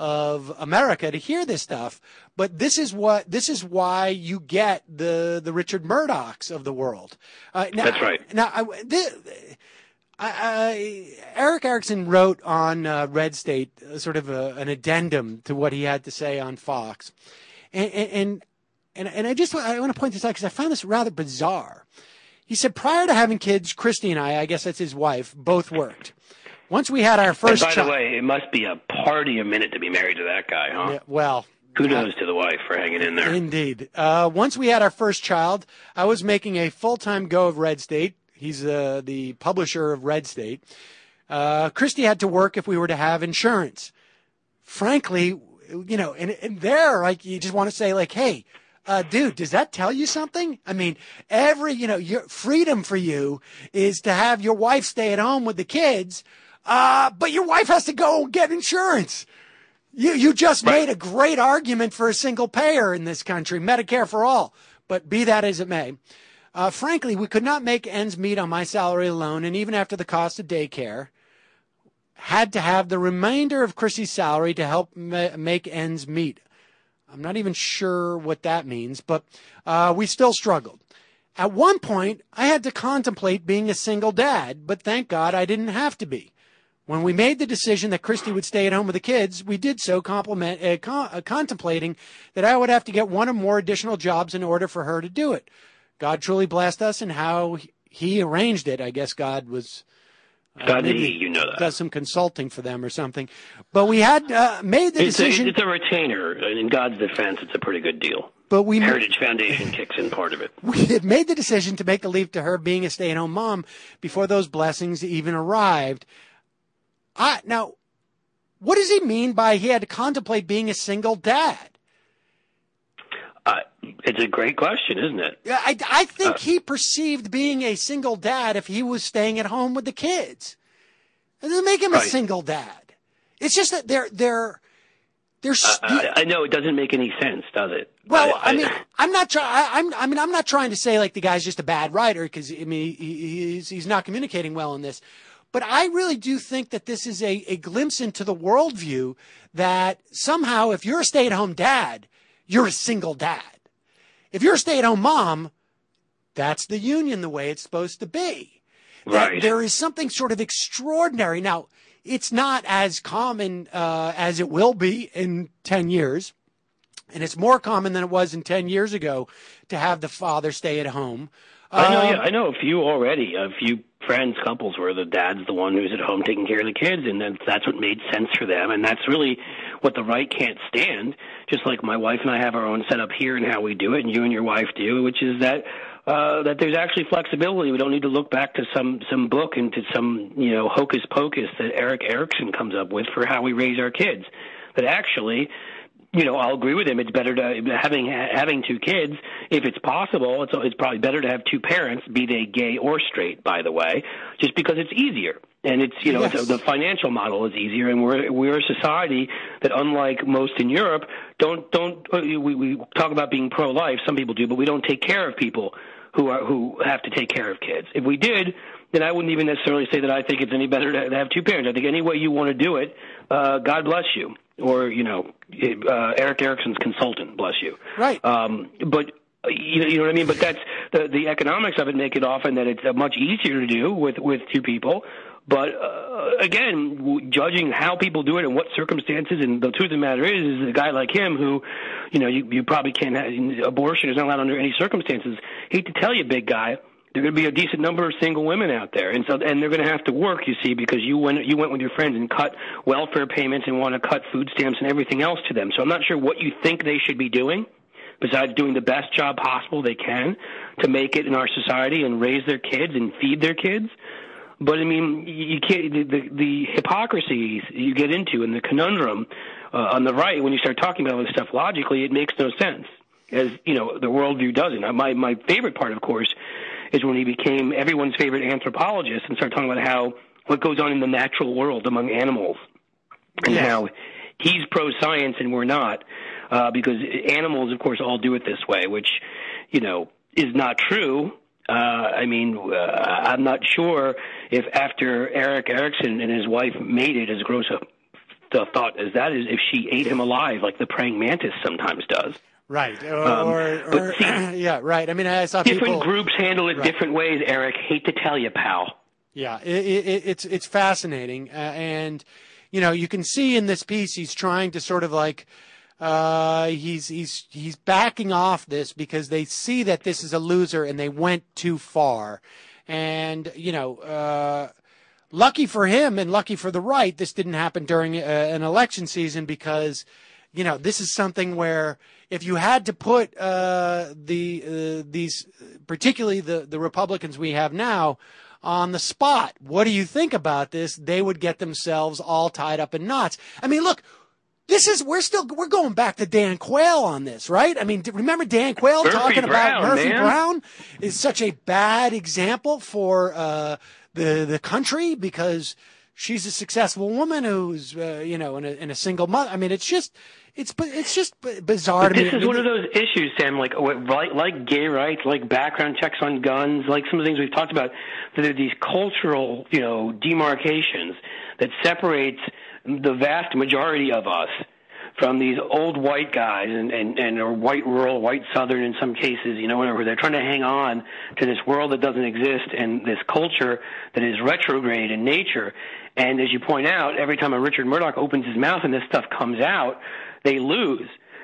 of America to hear this stuff. But this is what this is why you get the the Richard Murdochs of the world. Uh, now, That's right. Now, I, this, I, I, Eric Erickson wrote on uh, Red State uh, sort of a, an addendum to what he had to say on Fox, and and and, and I just I want to point this out because I found this rather bizarre. He said prior to having kids, Christy and I, I guess that's his wife, both worked. Once we had our first and by child, the way, it must be a party a minute to be married to that guy, huh? yeah, well. Kudos to the wife for hanging in there. Indeed. Uh, once we had our first child, I was making a full-time go of Red State. He's uh, the publisher of Red State. Uh, Christy had to work if we were to have insurance. Frankly, you know, and, and there, like, you just want to say, like, hey, uh, dude, does that tell you something? I mean, every, you know, your freedom for you is to have your wife stay at home with the kids, uh, but your wife has to go get insurance. You you just right. made a great argument for a single payer in this country, Medicare for all. But be that as it may, uh, frankly, we could not make ends meet on my salary alone, and even after the cost of daycare, had to have the remainder of Chrissy's salary to help ma- make ends meet. I'm not even sure what that means, but uh, we still struggled. At one point, I had to contemplate being a single dad, but thank God I didn't have to be. When we made the decision that Christy would stay at home with the kids, we did so compliment, uh, con- uh, contemplating that I would have to get one or more additional jobs in order for her to do it. God truly blessed us in how he arranged it. I guess God was Uh, God, he, you know that. Does some consulting for them or something. But we had uh, made the it's decision. A, it's a retainer. In God's defense, it's a pretty good deal. But we Heritage Foundation kicks in part of it. We had made the decision to make a leap to her being a stay-at-home mom before those blessings even arrived. I, now, what does he mean by he had to contemplate being a single dad? Uh, it's a great question, isn't it? I, I think uh, he perceived being a single dad if he was staying at home with the kids. It doesn't make him right. a single dad. It's just that they're they're they're. Uh, I, I know it doesn't make any sense, does it? Well, I, I mean, I'm not trying. I'm I mean, I'm not trying to say like the guy's just a bad writer because I mean he, he's he's not communicating well in this. But I really do think that this is a, a glimpse into the worldview that somehow if you're a stay-at-home dad, you're a single dad. If you're a stay-at-home mom, that's the union the way it's supposed to be. Right. That there is something sort of extraordinary. Now, it's not as common uh, as it will be in ten years. And it's more common than it was in ten years ago to have the father stay at home. I know, um, yeah, I know a few already, a few friends, couples where the dad's the one who's at home taking care of the kids, and then that's what made sense for them, and that's really what the right can't stand, just like my wife and I have our own setup here and how we do it, and you and your wife do, which is that uh, that there's actually flexibility. We don't need to look back to some, some book and to some, you know, hocus pocus that Eric Erickson comes up with for how we raise our kids, that actually... You know, I'll agree with him. It's better to having having two kids, if it's possible. It's it's probably better to have two parents, be they gay or straight, by the way, just because it's easier. And it's you know yes. it's, the financial model is easier. And we're we're a society that, unlike most in Europe, don't don't we, we talk about being pro-life. Some people do, but we don't take care of people who are who have to take care of kids. If we did, then I wouldn't even necessarily say that I think it's any better to have two parents. I think any way you want to do it, uh, God bless you. Or, you know, uh, Eric Erickson's consultant, bless you. Right. Um, but, you know, you know what I mean? But that's the, the economics of it make it often that it's much easier to do with, with two people. But, uh, again, w- judging how people do it and what circumstances, and the truth of the matter is, is a guy like him who, you know, you, you probably can't have, abortion is not allowed under any circumstances. Hate to tell you, big guy, there are going to be a decent number of single women out there, and so and they're going to have to work, you see, because you went you went with your friends and cut welfare payments and want to cut food stamps and everything else to them. So I'm not sure what you think they should be doing, besides doing the best job possible they can to make it in our society and raise their kids and feed their kids. But I mean, you can't the the, the hypocrisies you get into and the conundrum uh, on the right when you start talking about all this stuff logically, it makes no sense. As you know, the worldview doesn't. My my favorite part, of course, is when he became everyone's favorite anthropologist and started talking about how what goes on in the natural world among animals and yes. how he's pro-science and we're not, uh, because animals, of course, all do it this way, which, you know, is not true. Uh, I mean, uh, I'm not sure if after Eric Erickson and his wife mated, as gross a thought as that is, if she ate him alive like the praying mantis sometimes does. Right. Or, Um, or, or see, yeah, right. I mean, I saw different people, groups handle it right. different ways, Eric. Hate to tell you, pal. Yeah, it, it, it's it's fascinating, uh, and you know, you can see in this piece he's trying to sort of like uh, he's he's he's backing off this because they see that this is a loser and they went too far, and you know, uh, lucky for him and lucky for the right, this didn't happen during uh, an election season because you know this is something where. If you had to put uh, the uh, these, particularly the, the Republicans we have now, on the spot, what do you think about this? They would get themselves all tied up in knots. I mean, look, this is we're still we're going back to Dan Quayle on this, right? I mean, remember Dan Quayle Murphy talking Brown, about Murphy man. Brown is such a bad example for uh, the the country because she's a successful woman who's uh, you know in a, in a single mother. I mean, it's just. It's it's just bizarre But to me. this is one of those issues, Sam, like like like gay rights, like background checks on guns, like some of the things we've talked about. That there are these cultural, you know, demarcations that separates the vast majority of us from these old white guys and, and, and or white rural, white southern in some cases, you know, whatever. They're trying to hang on to this world that doesn't exist and this culture that is retrograde in nature. And as you point out, every time a Richard Murdoch opens his mouth and this stuff comes out, they lose.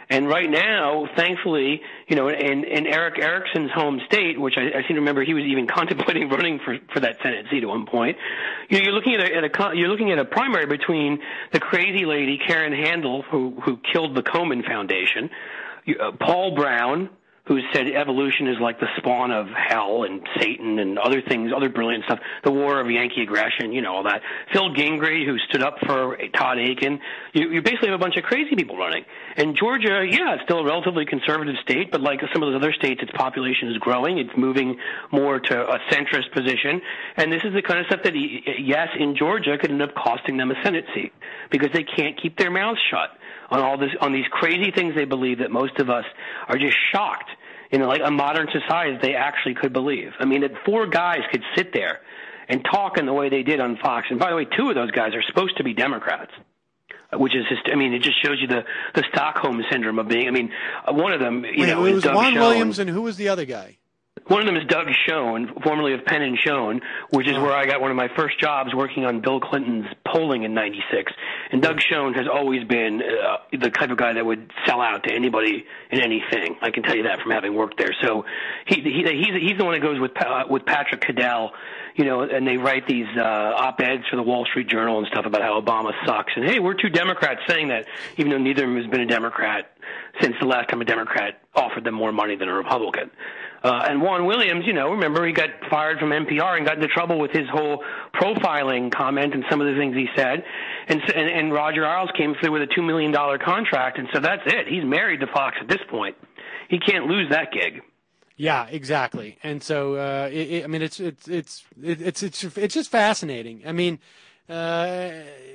And right now, thankfully, you know, in, in Eric Erickson's home state, which I, I seem to remember he was even contemplating running for, for that Senate seat at one point, you know, you're looking at a, at a you're looking at a primary between the crazy lady Karen Handel, who who killed the Komen Foundation, uh, Paul Brown, who said evolution is like the spawn of hell and Satan and other things, other brilliant stuff, the war of Yankee aggression, you know, all that. Phil Gingrey, who stood up for Todd Aiken. You, you basically have a bunch of crazy people running. And Georgia, yeah, it's still a relatively conservative state, but like some of those other states, its population is growing. It's moving more to a centrist position. And this is the kind of stuff that, yes, in Georgia could end up costing them a Senate seat because they can't keep their mouths shut on all this, on these crazy things they believe that most of us are just shocked in like a modern society that they actually could believe. I mean, that four guys could sit there and talk in the way they did on Fox. And by the way, two of those guys are supposed to be Democrats, which is just, I mean, it just shows you the, the Stockholm syndrome of being, I mean, one of them, you Wait, know, it is was Doug Juan Schoen. Williams, and who was the other guy? One of them is Doug Schoen, formerly of Penn and Schoen, which is where I got one of my first jobs working on Bill Clinton's polling in ninety-six. And Doug Schoen has always been uh, the type of guy that would sell out to anybody in anything. I can tell you that from having worked there. So he, he he's he's the one that goes with uh, with Patrick Cadell, you know, and they write these uh, op-eds for the Wall Street Journal and stuff about how Obama sucks. And hey, we're two Democrats saying that, even though neither of them has been a Democrat since the last time a Democrat offered them more money than a Republican. Uh, and Juan Williams, you know, remember he got fired from N P R and got into trouble with his whole profiling comment and some of the things he said. And, and, and Roger Ailes came through with a two million dollars contract, and so that's it. He's married to Fox at this point. He can't lose that gig. Yeah, exactly. And so, uh, it, it, I mean, it's it's it's it's it's it's just fascinating. I mean, uh,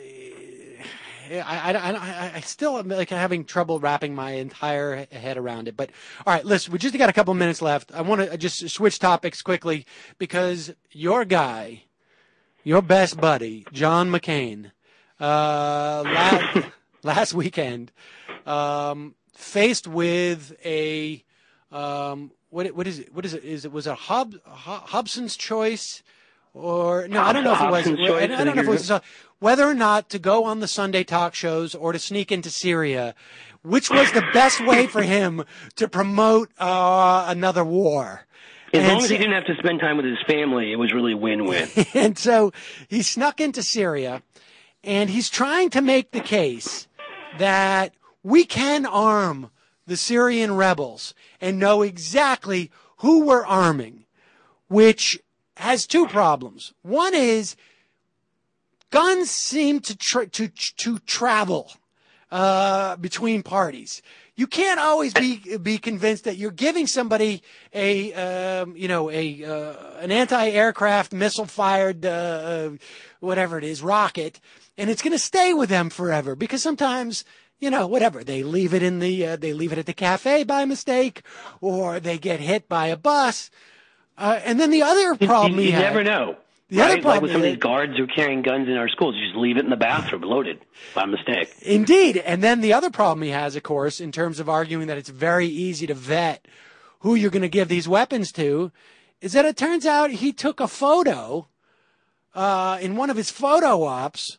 I, I, I, I still am like having trouble wrapping my entire head around it. But all right, listen, we just got a couple minutes left. I want to just switch topics quickly because your guy, your best buddy, John McCain, uh, last, last weekend, um, faced with a um, what what is it? What is it? Is it was it Hob, Hobson's choice? Or no, I don't know if it was. I don't know if it was whether or not to go on the Sunday talk shows or to sneak into Syria, which was the best way for him to promote uh, another war. As and long as so, he didn't have to spend time with his family, it was really win-win. And so he snuck into Syria, and he's trying to make the case that we can arm the Syrian rebels and know exactly who we're arming, which has two problems. One is guns seem to tra- to to travel uh, between parties. You can't always be be convinced that you're giving somebody a um, you know a uh, an anti-aircraft missile fired uh, whatever it is rocket, and it's going to stay with them forever, because sometimes, you know, whatever, they leave it in the uh, they leave it at the cafe by mistake, or they get hit by a bus. Uh, and then the other problem you, you he had, never know. The right? other problem like with some had, of these guards who are carrying guns in our schools, you just leave it in the bathroom loaded by mistake. Indeed. And then the other problem he has, of course, in terms of arguing that it's very easy to vet who you're going to give these weapons to, is that it turns out he took a photo uh, in one of his photo ops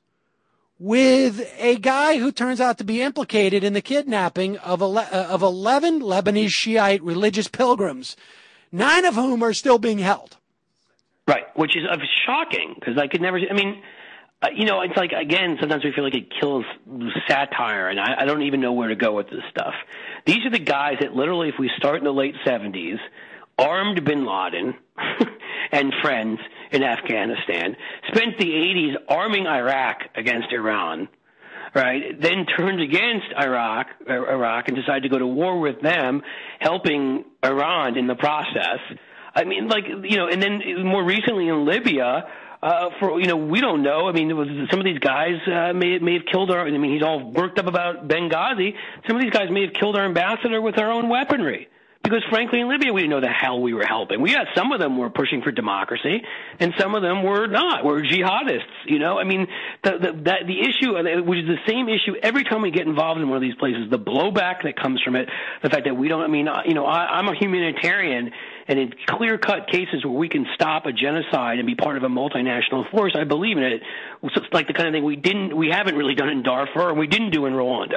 with a guy who turns out to be implicated in the kidnapping of ele- uh, of eleven Lebanese Shiite religious pilgrims, nine of whom are still being held. Right, which is uh, shocking, because I could never, I mean, uh, you know, it's like, again, sometimes we feel like it kills satire, and I, I don't even know where to go with this stuff. These are the guys that literally, if we start in the late seventies, armed bin Laden and friends in Afghanistan, spent the eighties arming Iraq against Iran, right, then turned against Iraq, Iraq and decided to go to war with them, helping Iran in the process. I mean, like, you know, and then more recently in Libya, uh, for, you know, we don't know. I mean, it was, some of these guys uh, may, may have killed our, I mean, he's all worked up about Benghazi. Some of these guys may have killed our ambassador with our own weaponry. Because, frankly, in Libya, we didn't know the hell we were helping. We had some of them were pushing for democracy, and some of them were not. Were jihadists, you know? I mean, the the, that, the issue, which is the same issue every time we get involved in one of these places, the blowback that comes from it, the fact that we don't, I mean, you know, I, I'm a humanitarian, and in clear-cut cases where we can stop a genocide and be part of a multinational force, I believe in it. It's like the kind of thing we didn't, we haven't really done in Darfur, and we didn't do in Rwanda.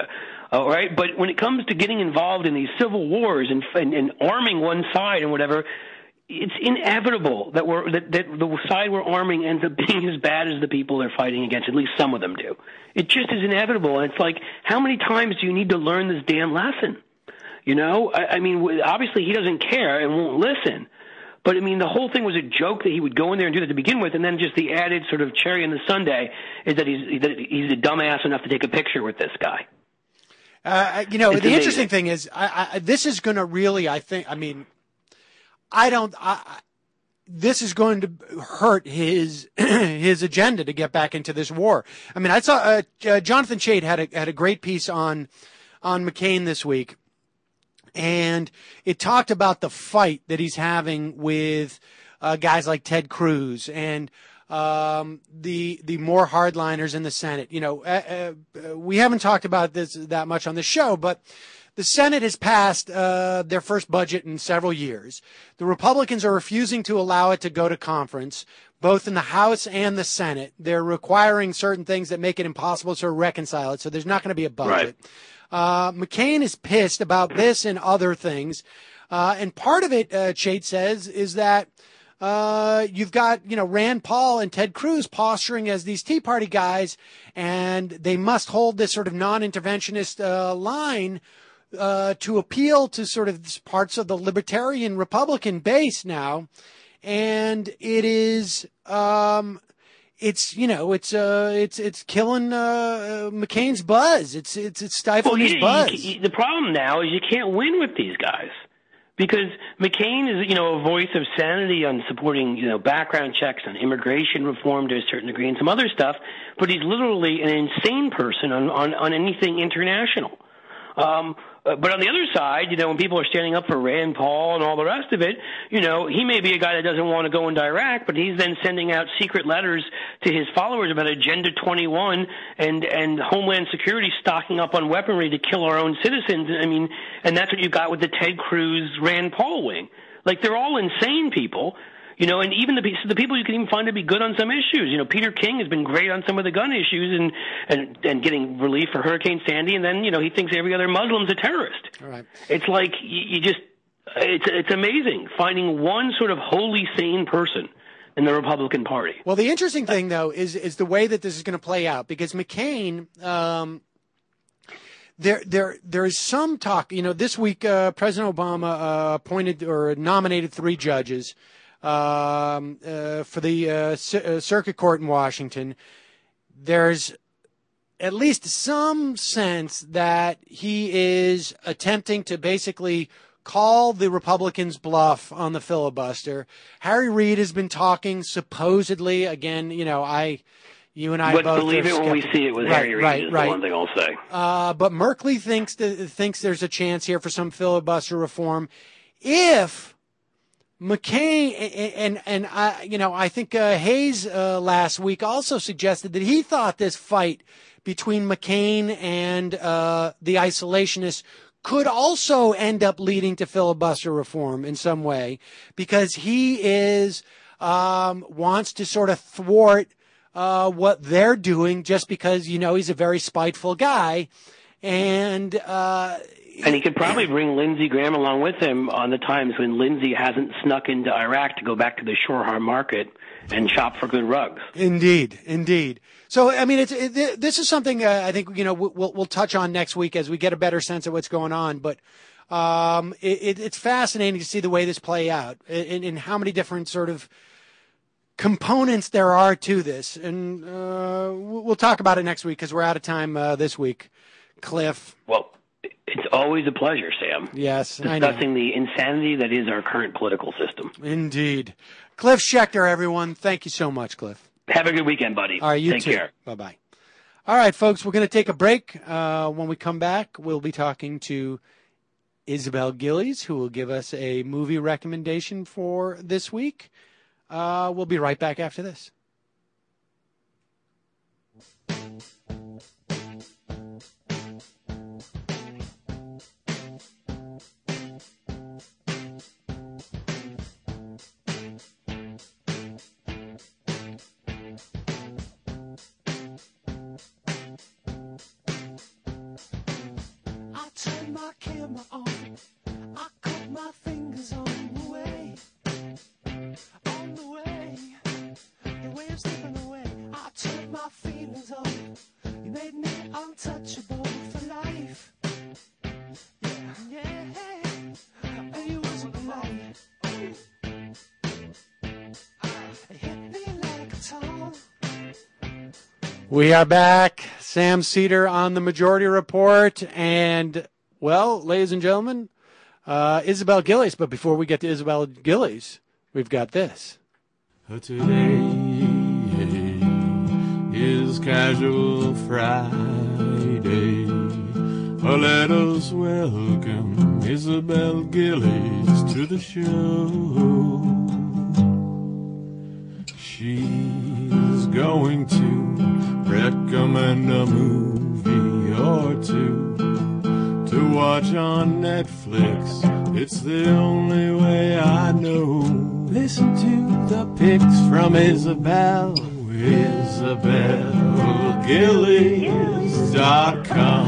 All right, but when it comes to getting involved in these civil wars and, and, and arming one side and whatever, it's inevitable that we're that, that the side we're arming ends up being as bad as the people they're fighting against. At least some of them do. It just is inevitable. And it's like, how many times do you need to learn this damn lesson? You know, I, I mean, obviously he doesn't care and won't listen. But, I mean, the whole thing was a joke that he would go in there and do that to begin with, and then just the added sort of cherry on the sundae is that he's that he's a dumbass enough to take a picture with this guy. Uh, you know, it's the amazing. Interesting thing is, I, I, this is going to really, I think, I mean, I don't, I, this is going to hurt his his agenda to get back into this war. I mean, I saw uh, uh, Jonathan Chait had a had a great piece on on McCain this week. And it talked about the fight that he's having with uh, guys like Ted Cruz and um, the the more hardliners in the Senate. You know, uh, uh, we haven't talked about this that much on the show, but the Senate has passed uh, their first budget in several years. The Republicans are refusing to allow it to go to conference, both in the House and the Senate. They're requiring certain things that make it impossible to reconcile it, so there's not going to be a budget. Right. Uh, McCain is pissed about this and other things. Uh, and part of it, uh, Chait says, is that, uh, you've got, you know, Rand Paul and Ted Cruz posturing as these Tea Party guys, and they must hold this sort of non-interventionist, uh, line, uh, to appeal to sort of parts of the libertarian Republican base now. And it is, um, It's you know it's uh it's it's killing uh, McCain's buzz. It's it's it's stifling well, his you, buzz. You, you, the problem now is you can't win with these guys because McCain is you know a voice of sanity on supporting you know background checks on immigration reform to a certain degree and some other stuff, but he's literally an insane person on on, on anything international. Um, but on the other side, you know, when people are standing up for Rand Paul and all the rest of it, you know, he may be a guy that doesn't want to go into Iraq, but he's then sending out secret letters to his followers about Agenda twenty-one and, and Homeland Security stocking up on weaponry to kill our own citizens. I mean, and that's what you got with the Ted Cruz, Rand Paul wing. Like, they're all insane people. You know, and even the, the people you can even find to be good on some issues. You know, Peter King has been great on some of the gun issues and, and, and getting relief for Hurricane Sandy, and then, you know, he thinks every other Muslim's a terrorist. All right. It's like you, you just it's, – it's amazing finding one sort of wholly sane person in the Republican Party. Well, the interesting thing, though, is is the way that this is going to play out, because McCain um, – There, there, there is some talk. You know, this week uh, President Obama uh, appointed or nominated three judges um, uh, for the uh, C- uh, Circuit Court in Washington. There's at least some sense that he is attempting to basically call the Republicans' bluff on the filibuster. Harry Reid has been talking supposedly again. You know, I. You and I but both believe it when we see it with right, Harry Reid right, is right. the one thing I'll say. Uh, but Merkley thinks that, thinks there's a chance here for some filibuster reform if McCain and and, and I you know I think uh, Hayes uh, last week also suggested that he thought this fight between McCain and uh, the isolationists could also end up leading to filibuster reform in some way, because he is um, wants to sort of thwart Uh, what they're doing just because, you know, he's a very spiteful guy. And uh, and he could probably bring Lindsey Graham along with him on the times when Lindsey hasn't snuck into Iraq to go back to the Shoreham market and shop for good rugs. Indeed, indeed. So, I mean, it's, it, this is something uh, I think, you know, we'll, we'll touch on next week as we get a better sense of what's going on. But um, it, it, it's fascinating to see the way this play out and, and how many different sort of components there are to this, and uh, we'll talk about it next week because we're out of time uh, this week. Cliff. Well, it's always a pleasure, Sam. Yes, discussing the insanity that is our current political system. Indeed. Cliff Schechter, everyone. Thank you so much, Cliff. Have a good weekend, buddy. All right, you Take too. care. Bye-bye. All right, folks, we're going to take a break. Uh, when we come back, we'll be talking to Isabel Gillies, who will give us a movie recommendation for this week. Uh, we'll be right back after this. my camera on. I cut my fingers on the way. On the way. The way of slipping away. I took my feelings on. You made me untouchable for life. Yeah, yeah. And you wasn't right. It hit me like a tongue. We are back. Sam Seder on the Majority Report. And, well, ladies and gentlemen, uh, Isabel Gillies. But before we get to Isabel Gillies, we've got this. Today is Casual Friday. Oh, let us welcome Isabel Gillies to the show. She's going to recommend a movie or two to watch on Netflix. It's the only way I know. Listen to the picks from Isabel, Isabel Gillies dot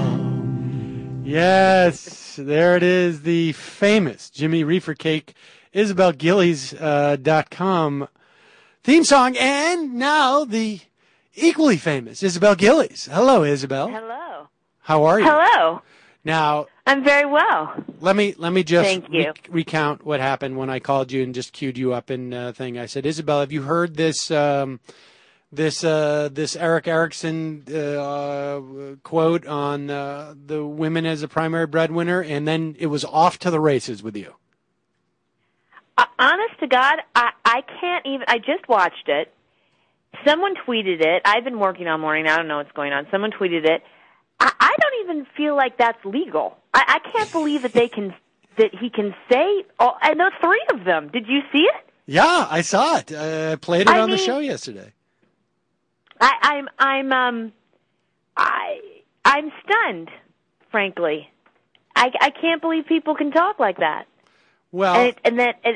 com. Yes, there it is, the famous Jimmy Reefer Cake, Isabel Gillies dot com theme song, and now the equally famous Isabel Gillies. Hello, Isabel. Hello. How are you? Hello. Now, I'm very well. let me let me just Thank you. re- recount what happened when I called you and just queued you up in uh, thing. I said, Isabel, have you heard this um, this uh, this Eric Erickson uh, quote on uh, the women as a primary breadwinner? And then it was off to the races with you. Uh, honest to God, I, I can't even. I just watched it. Someone tweeted it. I've been working all morning. I don't know what's going on. Someone tweeted it. I, I don't even feel like that's legal. I, I can't believe that they can that he can say. Oh, and those three of them. Did you see it? Yeah, I saw it. Uh, I played it I on mean, the show yesterday. I, I'm I'm um I I'm stunned, frankly. I, I can't believe people can talk like that. Well, And it, and that it,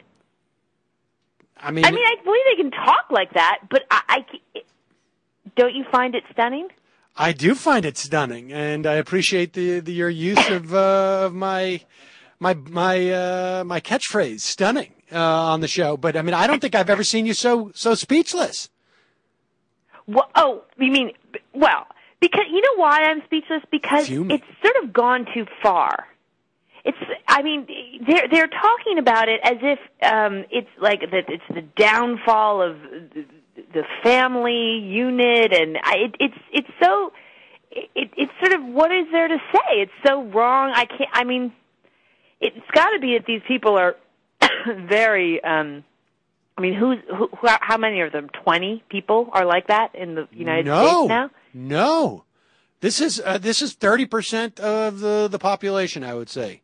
I mean, I mean, I believe they can talk like that, but I, I don't you find it stunning? I do find it stunning, and I appreciate the, the your use of uh, of my my my uh, my catchphrase, "stunning," uh, on the show. But I mean, I don't think I've ever seen you so so speechless. Well, oh, you mean well? Because you know why I'm speechless? Because Fuming. it's sort of gone too far. It's, I mean, they're they're talking about it as if um, it's like that. It's the downfall of the, the family unit, and I, it, it's it's so. It, it's sort of, what is there to say? It's so wrong. I can't. I mean, it's got to be that these people are very. Um, I mean, who's who, who? How many of them? Twenty people are like that in the United no, States now. No, this is uh, this is thirty percent of the the population, I would say.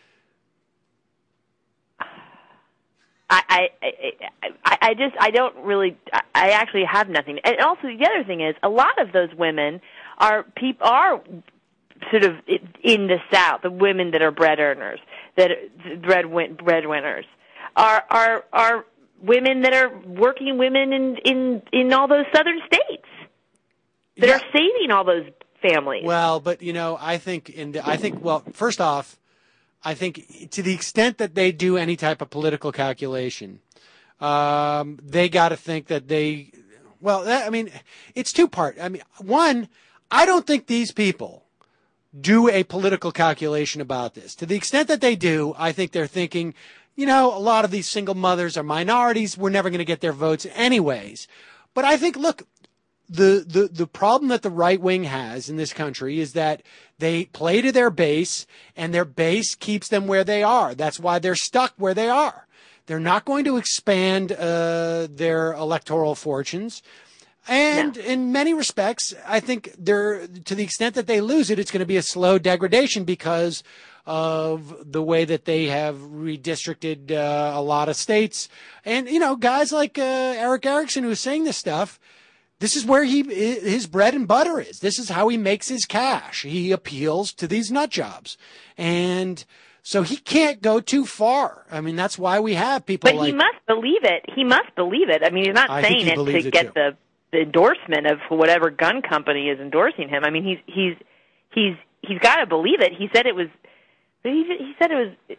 I, I, I, I just, I don't really, I actually have nothing. And also the other thing is, a lot of those women are people, are sort of in the South, the women that are bread earners, that bread breadwinners, are, are, are women that are working women in, in, in all those southern states that Yeah. are saving all those families. Well, but you know, I think in the, I think well, first off, I think to the extent that they do any type of political calculation, um, they got to think that they, well, that, I mean, it's two part. I mean, one, I don't think these people do a political calculation about this. To the extent that they do, I think they're thinking, you know, a lot of these single mothers are minorities. We're never going to get their votes anyways. But I think, look, The, the, the problem that the right wing has in this country is that they play to their base, and their base keeps them where they are. That's why they're stuck where they are. They're not going to expand uh, their electoral fortunes. And No. in many respects, I think they're, to the extent that they lose it, it's going to be a slow degradation because of the way that they have redistricted uh, a lot of states. And, you know, guys like uh, Eric Erickson, who's saying this stuff, this is where he his bread and butter is. This is how he makes his cash. He appeals to these nut jobs. And so he can't go too far. I mean, that's why we have people But like... he must believe it. He must believe it. I mean, he's not I think saying he it believes to it get too. the, the endorsement of whatever gun company is endorsing him. I mean, he's he's he's he's got to believe it. He said it was But he he said it was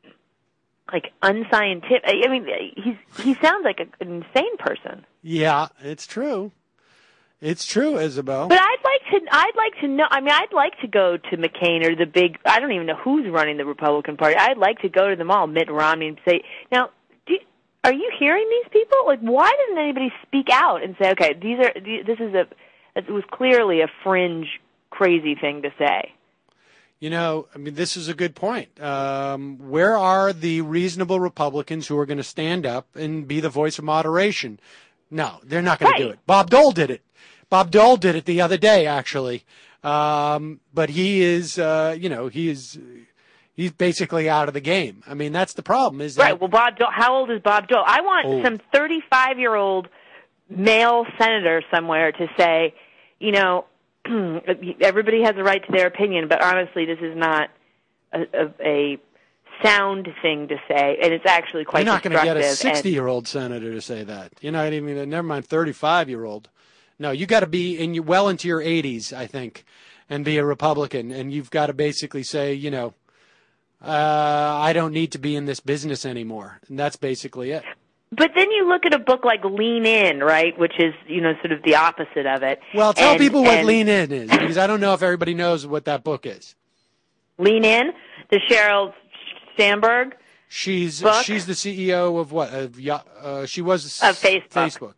like unscientific. I mean, he's he sounds like a, an insane person. Yeah, it's true. It's true, Isabel. But I'd like to. I'd like to know. I mean, I'd like to go to McCain or the big. I don't even know who's running the Republican Party. I'd like to go to them all, Mitt Romney, and say, now, do you, are you hearing these people? Like, why doesn't anybody speak out and say, okay, these are. This is a. It was clearly a fringe, crazy thing to say. You know, I mean, this is a good point. Um, where are the reasonable Republicans who are going to stand up and be the voice of moderation? No, they're not going Right. to do it. Bob Dole did it. Bob Dole did it the other day, actually. Um, but he is, uh, you know, he is, he's basically out of the game. I mean, that's the problem. Is that Right. Well, Bob Dole. How old is Bob Dole? I want Old. some thirty-five-year-old male senator somewhere to say, you know, everybody has a right to their opinion, but honestly, this is not a, a, a sound thing to say, and it's actually quite you're not going to get a destructive. sixty-year-old senator to say that. You're not even, never mind thirty-five-year-old. No, you got to be in you well into your eighties, I think, and be a Republican, and you've got to basically say, you know, uh, I don't need to be in this business anymore, and that's basically it. But then you look at a book like Lean In, right, which is, you know, sort of the opposite of it. Well, tell And- people what and Lean In is, because I don't know if everybody knows what that book is. Lean In, the Sheryl Sandberg She's book? she's the C E O of what? Of, Ya- uh, she was Of Facebook. Facebook.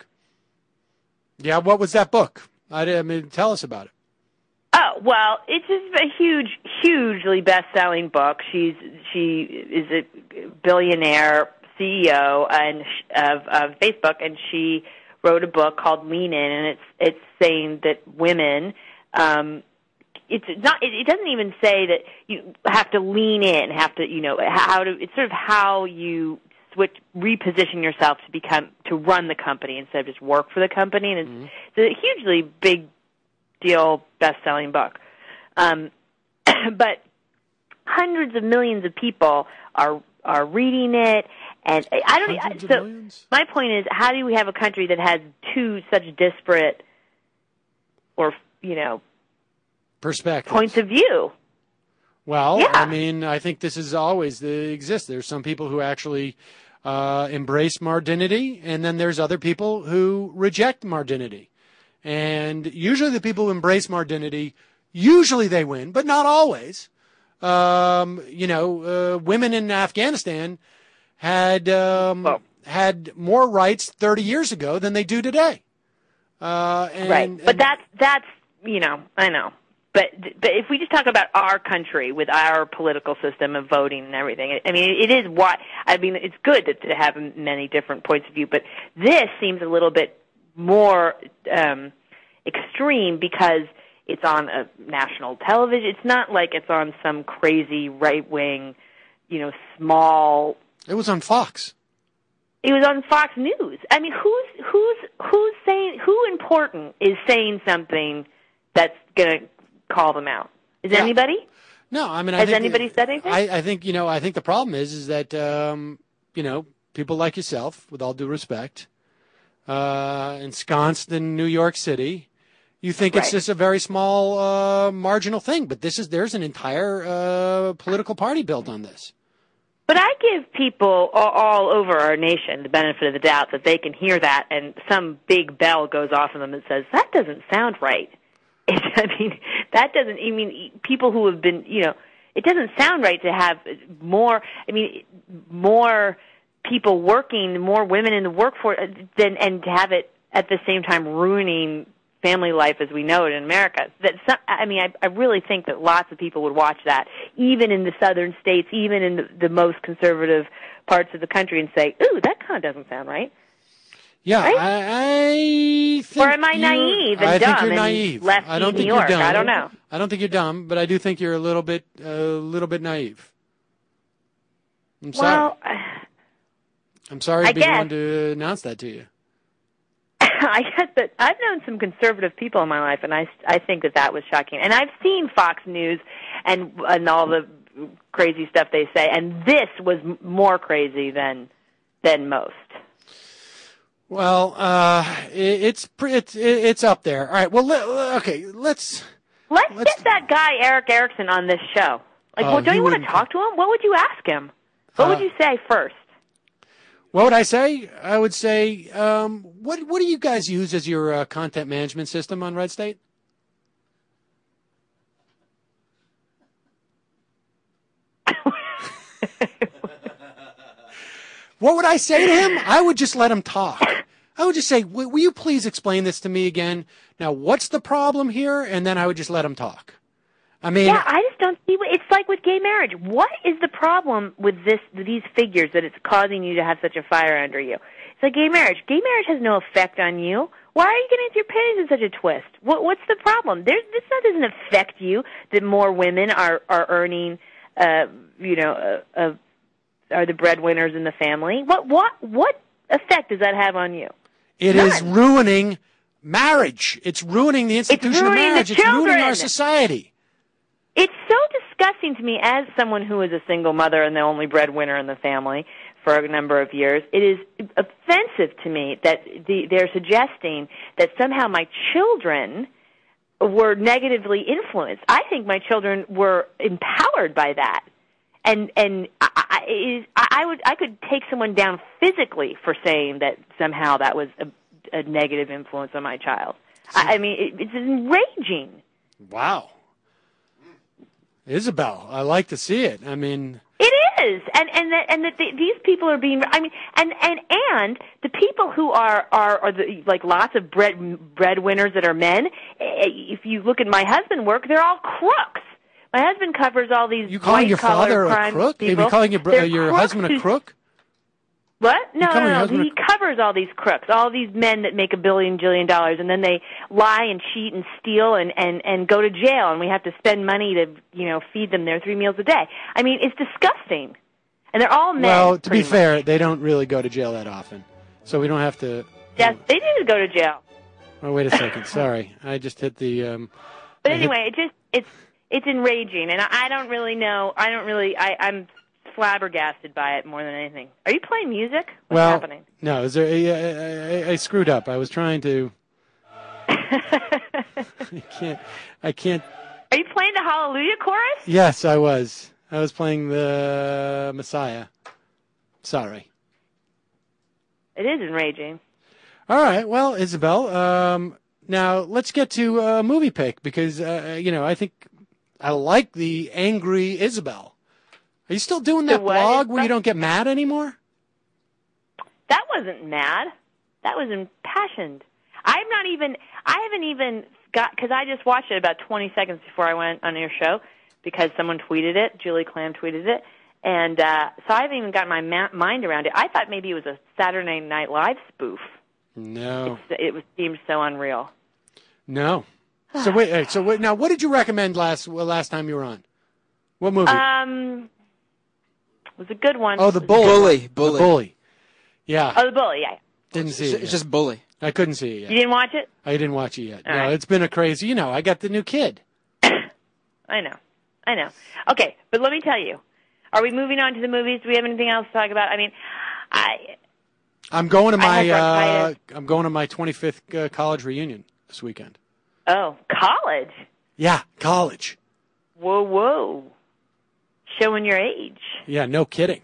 Yeah, what was that book? I, didn't- I mean, tell us about it. Oh, well, it's just a huge, hugely best-selling book. She's she is a billionaire C E O and of, of Facebook, and she wrote a book called Lean In, and it's it's saying that women, um, it's not. It, it doesn't even say that you have to lean in, have to, you know, how to. It's sort of how you switch, reposition yourself to become to run the company instead of just work for the company, and it's, Mm-hmm. it's a hugely big deal, best-selling book. Um, but hundreds of millions of people are are reading it, and I don't. Hundreds of so millions? my point is, how do we have a country that has two such disparate, or you know, Perspective. points of view? Well, Yeah. I mean, I think this is always the exists. There's some people who actually uh, embrace marginity, and then there's other people who reject marginity. And usually the people who embrace marginity, usually they win, but not always. Um, you know, uh, women in Afghanistan had um, Well- had more rights thirty years ago than they do today. Uh, and, Right, but and- that's that's you know, I know. But but if we just talk about our country with our political system of voting and everything, I mean, it is what I mean. It's good to, to have many different points of view, but this seems a little bit more um, extreme because it's on a national television. It's not like it's on some crazy right wing, you know, small. it was on Fox. It was on Fox News. I mean, who's who's who's saying who important is saying something that's going to call them out? Is Yeah. anybody? No, I mean, I Has think, anybody said anything? I, I think you know. I think the problem is, is that um, you know, people like yourself, with all due respect, uh, ensconced in New York City, you think it's Right. just a very small, uh, marginal thing. But this is there's an entire uh, political party built on this. But I give people all, all over our nation the benefit of the doubt that they can hear that and some big bell goes off in them that says, that doesn't sound right. It, I mean, that doesn't, I mean, people who have been, you know, it doesn't sound right to have more, I mean, more people working, more women in the workforce, than, and to have it at the same time ruining family life as we know it in America. That some, I mean, I, I really think that lots of people would watch that, even in the southern states, even in the, the most conservative parts of the country, and say, ooh, that kind of doesn't sound right. Yeah, Right? I, I think Or am I you're- naive and I think dumb you're and naive. lefty I don't New think York? you're dumb. I don't know. I don't think you're dumb, but I do think you're a little bit, a little bit naive. I'm sorry. Well, I'm sorry I to be the guess. one to announce that to you. I guess that I've known some conservative people in my life, and I, I think that that was shocking. And I've seen Fox News and and all the crazy stuff they say, and this was m- more crazy than than most. Well, uh, it, it's pre- it's it's up there. All right. Well, let, okay. Let's. Let's, Let's- get that guy Eric Erickson on this show. Like, Oh, well, don't you you want to wouldn't- talk to him? What would you ask him? What Uh, would you say first? What would I say? I would say, um, what what do you guys use as your uh, content management system on Red State? What would I say to him? I would just let him talk. I would just say, will will you please explain this to me again? Now, what's the problem here? And then I would just let him talk. I mean, Yeah, I just don't see. What, it's like with gay marriage. What is the problem with this? With these figures that it's causing you to have such a fire under you? It's like gay marriage. Gay marriage has no effect on you. Why are you getting into your panties in such a twist? What, what's the problem? There's, this not doesn't affect you that more women are are earning, uh, you know, uh, uh, are the breadwinners in the family. What what what effect does that have on you? it None. is ruining marriage. It's ruining the institution ruining the of marriage. It's ruining our children. society. It's so disgusting to me as someone who is a single mother and the only breadwinner in the family for a number of years. It is offensive to me that the, they're suggesting that somehow my children were negatively influenced. I think my children were empowered by that. And and I, I, it is, I would I could take someone down physically for saying that somehow that was a, a negative influence on my child. I, I mean, it, it's enraging. Wow. Isabel, I like to see it. I mean, It is, and and that, and that the, these people are being. I mean, and and and the people who are are, are the, like lots of bread breadwinners that are men. If you look at my husband work, they're all crooks. My husband covers all these. you calling your father a crime crook? Are people. you calling your, br- They're your crooks husband a who- crook? What? No, calling your no, no. husband He a- covers all these crooks, all these men that make a billion, jillion dollars, and then they lie and cheat and steal and, and, and go to jail, and we have to spend money to, you know, feed them their three meals a day. I mean, it's disgusting. And they're all men. Well, to be pretty much. fair, they don't really go to jail that often, so we don't have to. Yes, they do go to jail. Oh, wait a second. Sorry, I just hit the. Um, But I hit- anyway, it just it's it's enraging, and I, I don't really know. I don't really. I, I'm flabbergasted by it more than anything. Are you playing music? What's well, happening? no, is there? I, I, I screwed up. I was trying to. I can't. I can't. Are you playing the Hallelujah chorus? Yes, I was. I was playing the Messiah. Sorry. It is enraging. All right. Well, Isabel, um, now let's get to a movie pick because, uh, you know, I think I like the angry Isabel. Are you still doing The that what, blog where Isabel? you don't get mad anymore? That wasn't mad. That was impassioned. I'm not even, I haven't even got, because I just watched it about twenty seconds before I went on your show because someone tweeted it, Julie Clam tweeted it, and uh, so I haven't even got my ma- mind around it. I thought maybe it was a Saturday Night Live spoof. No. It's, it was, seemed so unreal. No. So wait, hey, so wait, now what did you recommend last well, last time you were on? What movie? Um, it was a good one. oh, the bully. Bully, bully. The bully. Yeah. Oh, the bully, yeah. Didn't see It's, it. it's yet. just bully. I couldn't see it yet. You didn't watch it? I didn't watch it yet. All no, right. it's been a crazy. You know, I got the new kid. I know. I know. Okay, but let me tell you. Are we moving on to the movies? Do we have anything else to talk about? I mean, I I'm going to I my have uh, bronchitis. I'm going to my twenty-fifth uh, college reunion this weekend. oh, college. Yeah, college. Whoa, whoa. Showing your age. Yeah, no kidding.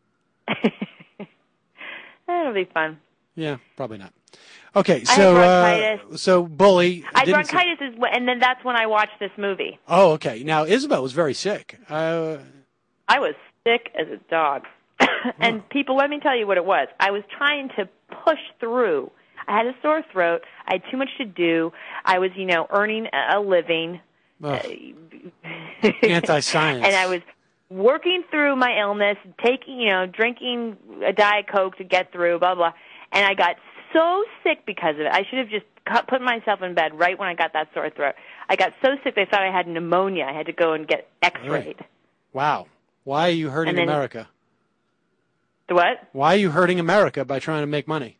That'll be fun. Yeah, probably not. Okay, I so had uh, bronchitis. so bully. I didn't see- bronchitis is, wh- and then that's when I watched this movie. Oh, okay. Now Isabel was very sick. Uh, I was sick as a dog. And people, let me tell you what it was. I was trying to push through. I had a sore throat. I had too much to do. I was, you know, earning a a living. ugh, anti-science. And I was working through my illness, taking, you know, drinking a Diet Coke to get through, blah, blah. And I got so sick because of it. I should have just cut, put myself in bed right when I got that sore throat. I got so sick they thought I had pneumonia. I had to go and get x-rayed. Wow. Why are you hurting And then- America? The what? Why are you hurting America by trying to make money?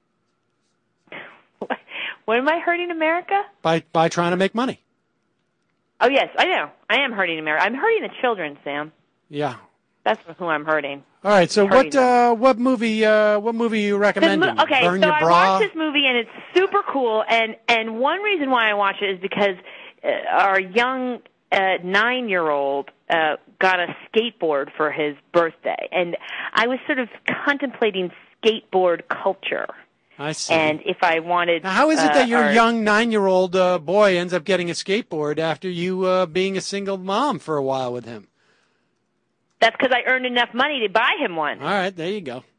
What am I hurting America? By by trying to make money. Oh, yes, I know. I am hurting America. I'm hurting the children, Sam. Yeah. That's who I'm hurting. All right. So Hurting what uh, what movie uh, what movie are you The recommending? mo- okay, Burn so Your I Bra? watched this movie, and it's super cool. And, and one reason why I watch it is because uh, our young uh, nine-year-old uh, got a skateboard for his birthday, and I was sort of contemplating skateboard culture. I see. And if I wanted, now, how is it uh, that your our, young nine-year-old uh, boy ends up getting a skateboard after you uh, being a single mom for a while with him? That's because I earned enough money to buy him one. All right, there you go.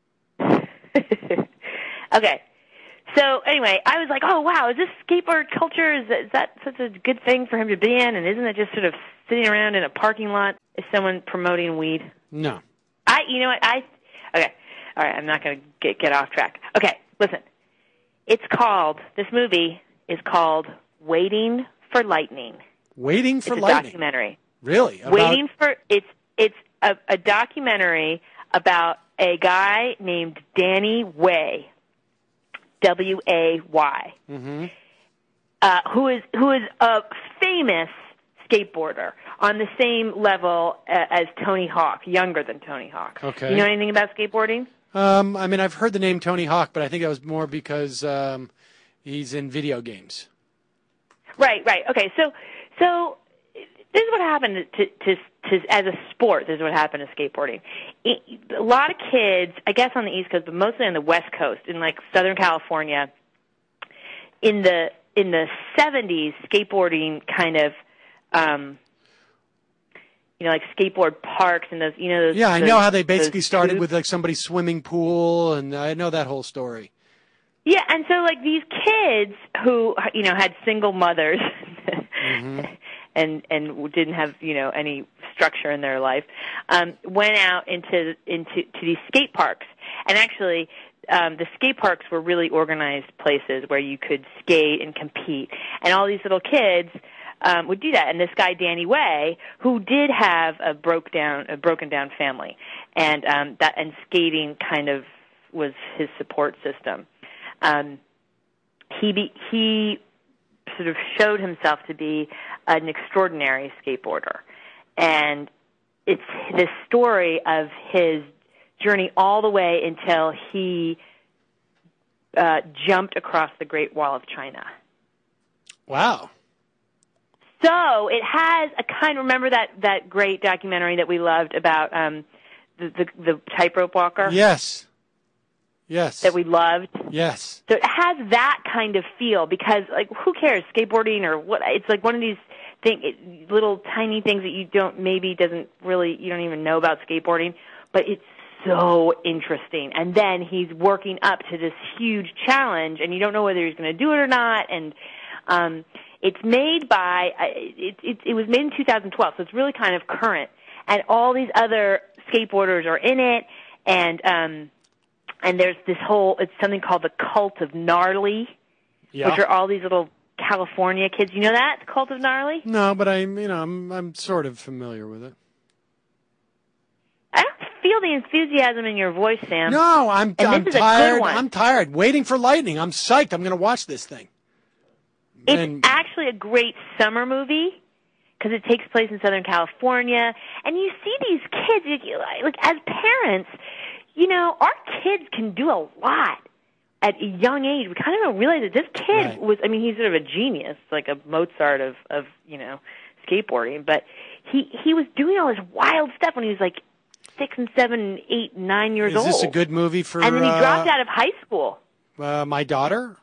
Okay. So anyway, I was like, oh, wow, is this skateboard culture, is that, is that such a good thing for him to be in? And isn't it just sort of sitting around in a parking lot? Is someone promoting weed? No. I, you know what, I, okay, all right, I'm not going to get get off track. Okay, listen. It's called, this movie is called Waiting for Lightning. Waiting for it's Lightning? It's a documentary. Really? About... Waiting for, it's, it's a, a documentary about a guy named Danny Way. W A Y, mm-hmm. uh, who is who is a famous skateboarder on the same level uh, as Tony Hawk, younger than Tony Hawk. Okay. You know anything about skateboarding? Um, I mean, I've heard the name Tony Hawk, but I think that was more because um, he's in video games. Right, right. Okay, so so this is what happened to, to, to as a sport. This is what happened to skateboarding. It, a lot of kids, I guess on the East Coast, but mostly on the West Coast, in like Southern California, in the in the seventies, skateboarding kind of, um, you know, like skateboard parks and those, you know, those, yeah, I those, know how they basically started tubes. with like somebody's swimming pool, and I know that whole story. Yeah, and so like these kids who, you know, had single mothers. Mm-hmm. and and didn't have, you know, any structure in their life, um, went out into into to these skate parks. And actually, um, the skate parks were really organized places where you could skate and compete. And all these little kids um, would do that. And this guy, Danny Way, who did have a broke down a broken down family, and um, that and skating kind of was his support system. Um, he be, he. sort of showed himself to be an extraordinary skateboarder. And it's the story of his journey all the way until he uh, jumped across the Great Wall of China. Wow. So it has a kind of, remember that, that great documentary that we loved about um, the, the, the tightrope walker? Yes. Yes. That we loved. Yes. So it has that kind of feel because, like, who cares, skateboarding or what? It's like one of these thing, it, little tiny things that you don't maybe doesn't really you don't even know about skateboarding, but it's so interesting. And then he's working up to this huge challenge, and you don't know whether he's going to do it or not. And um, it's made by it, it. It was made in two thousand twelve, so it's really kind of current. And all these other skateboarders are in it, and um, and there's this whole, it's something called the Cult of Gnarly, yeah. which are all these little California kids. You know that, the Cult of Gnarly? No, but I'm, you know, I'm, I'm sort of familiar with it. I don't feel the enthusiasm in your voice, Sam. No, I'm, and I'm this is tired. A good one. I'm tired. Waiting for lightning. I'm psyched. I'm going to watch this thing. It's and, actually a great summer movie because it takes place in Southern California, and you see these kids, like, as parents, you know, our kids can do a lot at a young age. We kind of don't realize that this kid right. was, I mean, he's sort of a genius, like a Mozart of, of you know, skateboarding, but he, he was doing all this wild stuff when he was like six and seven, eight, nine years is old. Is this a good movie for... And then he uh, dropped out of high school. Uh, my daughter?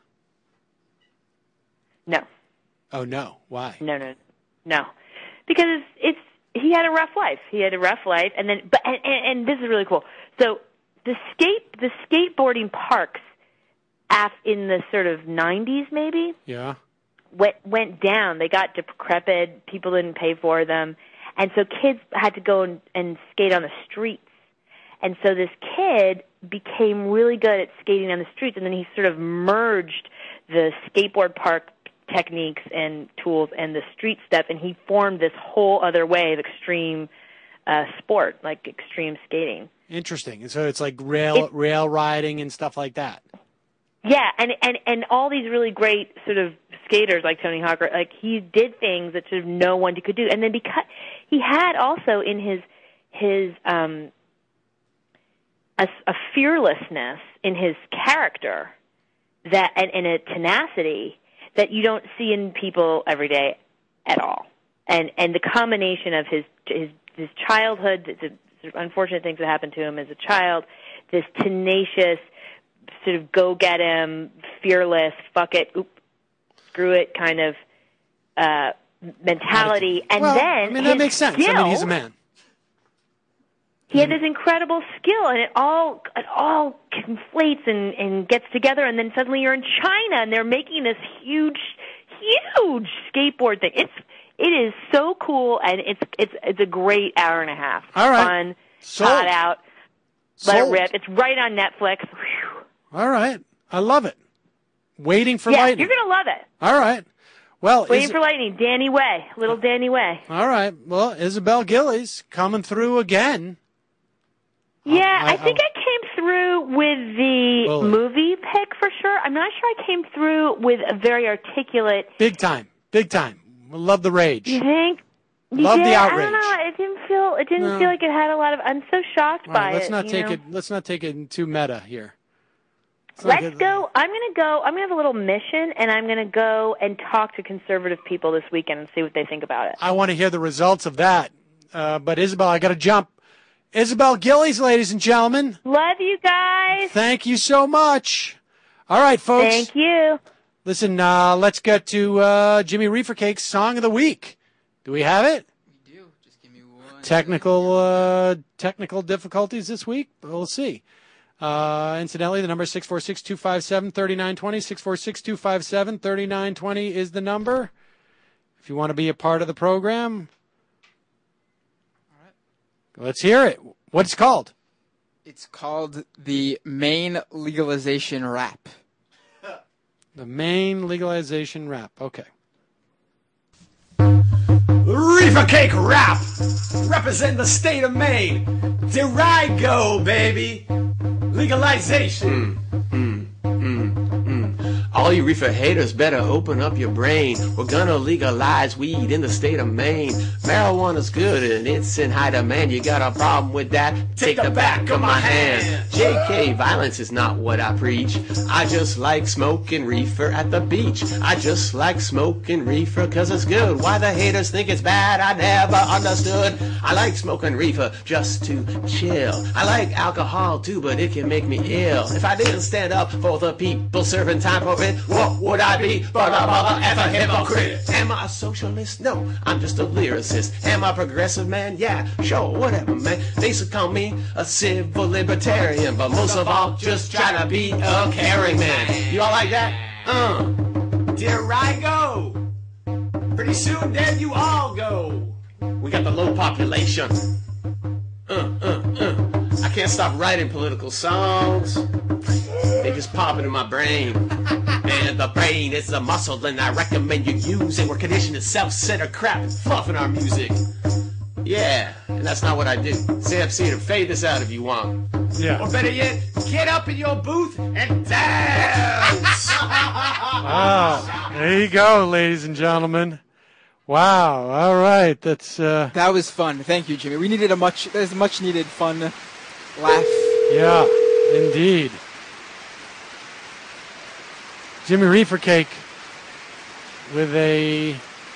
No. Oh, no. Why? No, no, no. Because it's, he had a rough life. He had a rough life, and then, but, and, and, and this is really cool. So, the skate, the skateboarding parks, af, in the sort of nineties, maybe. Yeah. Went went down. They got decrepit. People didn't pay for them, and so kids had to go and, and skate on the streets. And so this kid became really good at skating on the streets, and then he sort of merged the skateboard park techniques and tools and the street stuff, and he formed this whole other way of extreme uh, sport, like extreme skating. Interesting. So it's like rail it, rail riding and stuff like that. Yeah, and, and, and all these really great sort of skaters like Tony Hawk, like he did things that sort of no one could do. And then because he had also in his his um, a, a fearlessness in his character that and, and a tenacity that you don't see in people every day at all. And and the combination of his his his childhood, the sort of unfortunate things that happened to him as a child, this tenacious, sort of go get him, fearless, fuck it, oop, screw it kind of uh, mentality. And well, then I mean, that makes sense. Skill, I mean, he's a man. He had this incredible skill, and it all it all conflates and, and gets together, and then suddenly you're in China, and they're making this huge, huge skateboard thing. It's it is so cool, and it's it's it's a great hour and a half. All right. Fun, Sold. hot out, let Sold. it rip. It's right on Netflix. Whew. All right. I love it. Waiting for Yeah, lightning. you're gonna love it. All right. Well, Waiting is, for lightning, Danny Way, little Danny Way. all right. Well, Isabel Gillies coming through again. Yeah, I- I, think I- I came through with the Bully. movie pick for sure. I'm not sure I came through with a very articulate. Big time. Big time. We love the rage. You think? You Love the did? outrage. I don't know. It didn't feel. It didn't No. feel like it had a lot of. I'm so shocked All by right, let's it. not you take know? it. Let's not take it too meta here. Let's not Let's get- go. I'm going to go. I'm going to have a little mission, and I'm going to go and talk to conservative people this weekend and see what they think about it. I want to hear the results of that. Uh, but Isabel, I got to jump. Isabel Gillies, ladies and gentlemen. Love you guys. Thank you so much. All right, folks. Thank you. Listen, uh, let's get to uh, Jimmy Reefer Cake's Song of the Week. Do we have it? We do. Just give me one. Technical uh, technical difficulties this week? We'll see. Uh, incidentally, the number is six four six, two five seven, three nine two zero. six four six, two five seven, three nine two zero is the number. If you want to be a part of the program, All right. let's hear it. What's it called? It's called the Maine legalization rap. The Maine legalization rap. Okay. Reefer Cake Rap! Represent the state of Maine. There I go, baby. Legalization. Mm, mm, mm, mm. All you reefer haters better open up your brain. We're gonna legalize weed in the state of Maine. Marijuana's good and it's in high demand. You got a problem with that? Take the back of my hand. J K, violence is not what I preach. I just like smoking reefer at the beach. I just like smoking reefer cause it's good. Why the haters think it's bad, I never understood. I like smoking reefer just to chill. I like alcohol too, but it can make me ill. If I didn't stand up for the people serving time for it, what would I be but a mother effer hypocrite? Am I a socialist? No, I'm just a lyricist. Am I a progressive man? Yeah, sure, whatever, man. They should call me a civil libertarian, but most of all, just try to be a caring man. You all like that? Uh, there I go. Pretty soon, there you all go. We got the low population. Uh, uh, uh. I can't stop writing political songs. They just pop into my brain. And the brain is a muscle, and I recommend you use it. We're conditioned to self-centered crap and fluff in our music. Yeah, and that's not what I do. Sam Cedar, fade this out if you want. Yeah. Or better yet, get up in your booth and dance! Wow. There you go, ladies and gentlemen. Wow. All right. That's, uh, That was fun. Thank you, Jimmy. We needed a much, there's much needed fun laugh. yeah, indeed. Jimmy Reefer Cake with a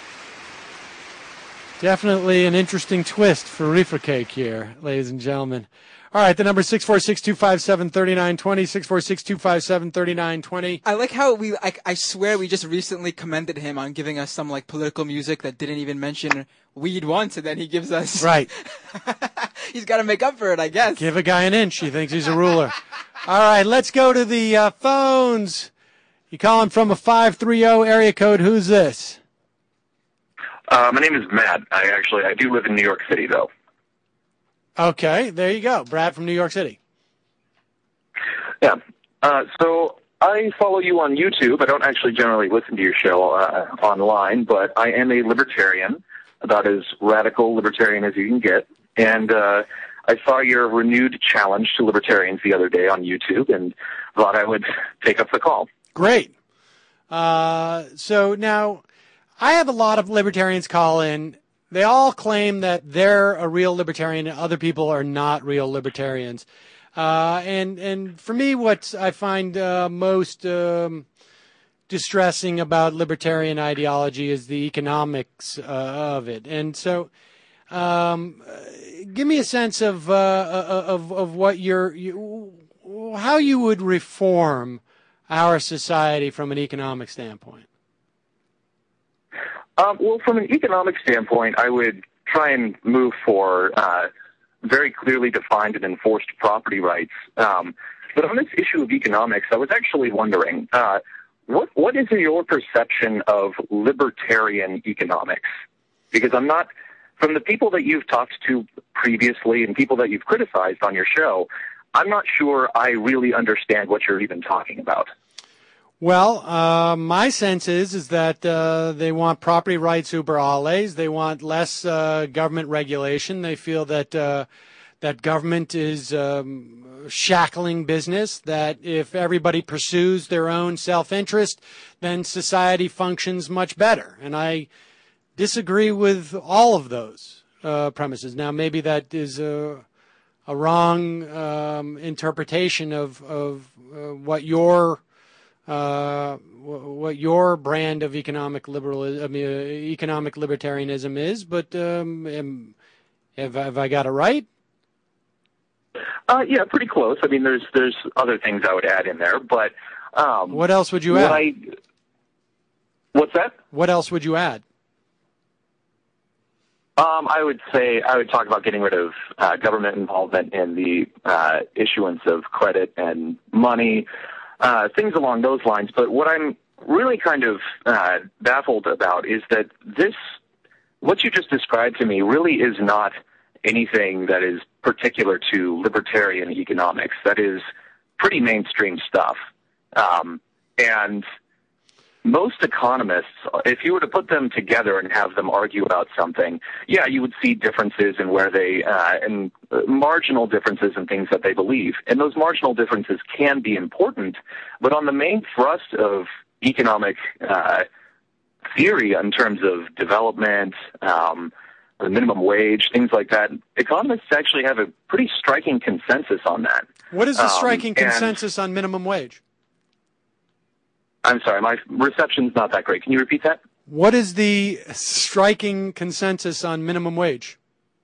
definitely an interesting twist for Reefer Cake here, ladies and gentlemen. All right, the number is six four six, two five seven, three nine two zero, six four six, two five seven, three nine two zero. I like how we, I, I swear we just recently commended him on giving us some like political music that didn't even mention weed once, and then he gives us. Right. He's got to make up for it, I guess. Give a guy an inch. He thinks he's a ruler. All right, let's go to the uh, phones. You calling from a five three zero area code. Who's this? Uh, my name is Matt. I actually, I do live in New York City, though. Okay, there you go. Brad from New York City. Yeah. Uh, so I follow you on YouTube. I don't actually generally listen to your show uh, online, but I am a libertarian, about as radical libertarian as you can get. And uh, I saw your renewed challenge to libertarians the other day on YouTube and thought I would take up the call. Great. Uh, so now, I have a lot of libertarians call in. They all claim that they're a real libertarian and other people are not real libertarians. Uh, and, and for me, what I find uh, most um, distressing about libertarian ideology is the economics uh, of it. And so Um, give me a sense of uh, of of what you're, you, how you would reform our society from an economic standpoint. Um, well, from an economic standpoint, I would try and move for uh, very clearly defined and enforced property rights. Um, but on this issue of economics, I was actually wondering, uh, what what is your perception of libertarian economics? Because I'm not, from the people that you've talked to previously and people that you've criticized on your show, I'm not sure I really understand what you're even talking about. Well, uh, my sense is is that uh, they want property rights uber alles. They want less uh, government regulation. They feel that uh, that government is um, shackling business, that if everybody pursues their own self-interest, then society functions much better. And I disagree with all of those uh, premises. Now, maybe that is a, a wrong um, interpretation of, of uh, what your uh, what your brand of economic liberal, I mean, uh, economic libertarianism is, but um, am, have, have I got it right? Uh, yeah, pretty close. I mean, there's there's other things I would add in there, but um, what else would you what add? I, what's that? What else would you add? Um, I would say I would talk about getting rid of uh, government involvement in the uh, issuance of credit and money, uh, things along those lines. But what I'm really kind of uh, baffled about is that this, what you just described to me, really is not anything that is particular to libertarian economics. That is pretty mainstream stuff. Um, and most economists, if you were to put them together and have them argue about something, yeah, you would see differences in where they, uh, and uh, marginal differences in things that they believe. And those marginal differences can be important, but on the main thrust of economic uh, theory in terms of development, um, the minimum wage, things like that, economists actually have a pretty striking consensus on that. What is the Um, striking and- consensus on minimum wage? I'm sorry, my reception's not that great. Can you repeat that? What is the striking consensus on minimum wage?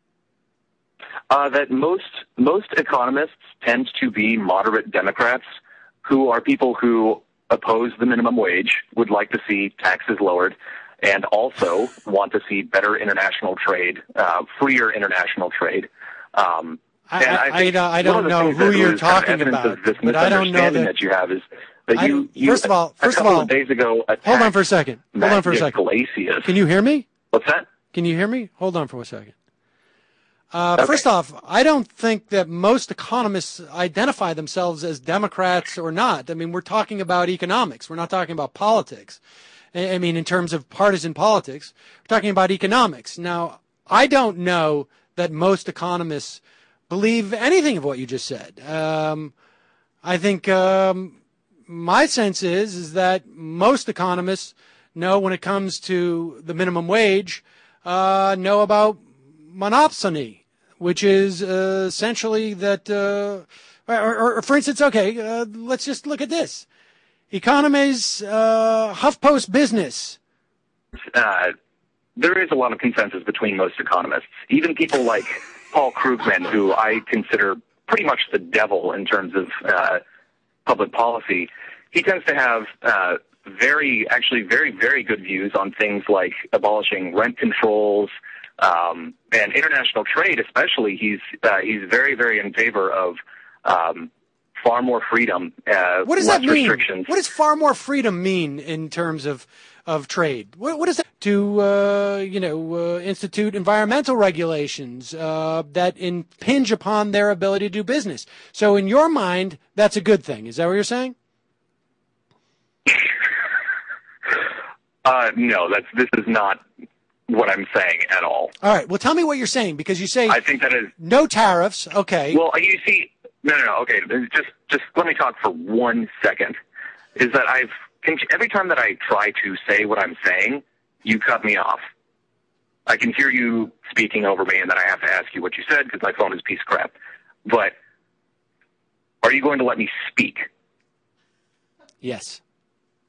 Uh, that most most economists tend to be moderate Democrats who are people who oppose the minimum wage, would like to see taxes lowered, and also want to see better international trade, uh, freer international trade. Um, I, and I, I, think I, I one don't of the know things who that you're was kind of talking evidence about, of this but I don't know misunderstanding that, that you have is that I- you, you first of all, a first of couple all, of days ago hold on for a second. Hold on for a Magnus second. Glacius. Can you hear me? What's that? Can you hear me? Hold on for a second. Uh, Okay. First off, I don't think that most economists identify themselves as Democrats or not. I mean, we're talking about economics. We're not talking about politics. I I mean, in terms of partisan politics, we're talking about economics. Now, I don't know that most economists believe anything of what you just said. Um, I think um, my sense is is that most economists know when it comes to the minimum wage, uh, know about monopsony, which is uh, essentially that, uh, or, or for instance, okay, uh, let's just look at this. Economies, uh, HuffPost Business. Uh, there is a lot of consensus between most economists, even people like Paul Krugman, who I consider pretty much the devil in terms of uh, public policy. He tends to have uh, very, actually very, very good views on things like abolishing rent controls um, and international trade especially. He's uh, he's very, very in favor of um, far more freedom, uh, What does less that mean? restrictions. What does far more freedom mean in terms of of trade? What, what does that to uh, you know uh, institute environmental regulations uh, that impinge upon their ability to do business? So, in your mind, that's a good thing. Is that what you're saying? Uh, no, that's this is not what I'm saying at all. All right. Well, tell me what you're saying, because you say I think that is no tariffs. Okay. well. You see, no, no, no. Okay, just just let me talk for one second. Is that I've every time that I try to say what I'm saying, you cut me off. I can hear you speaking over me, and then I have to ask you what you said because my phone is a piece of crap. But are you going to let me speak? Yes.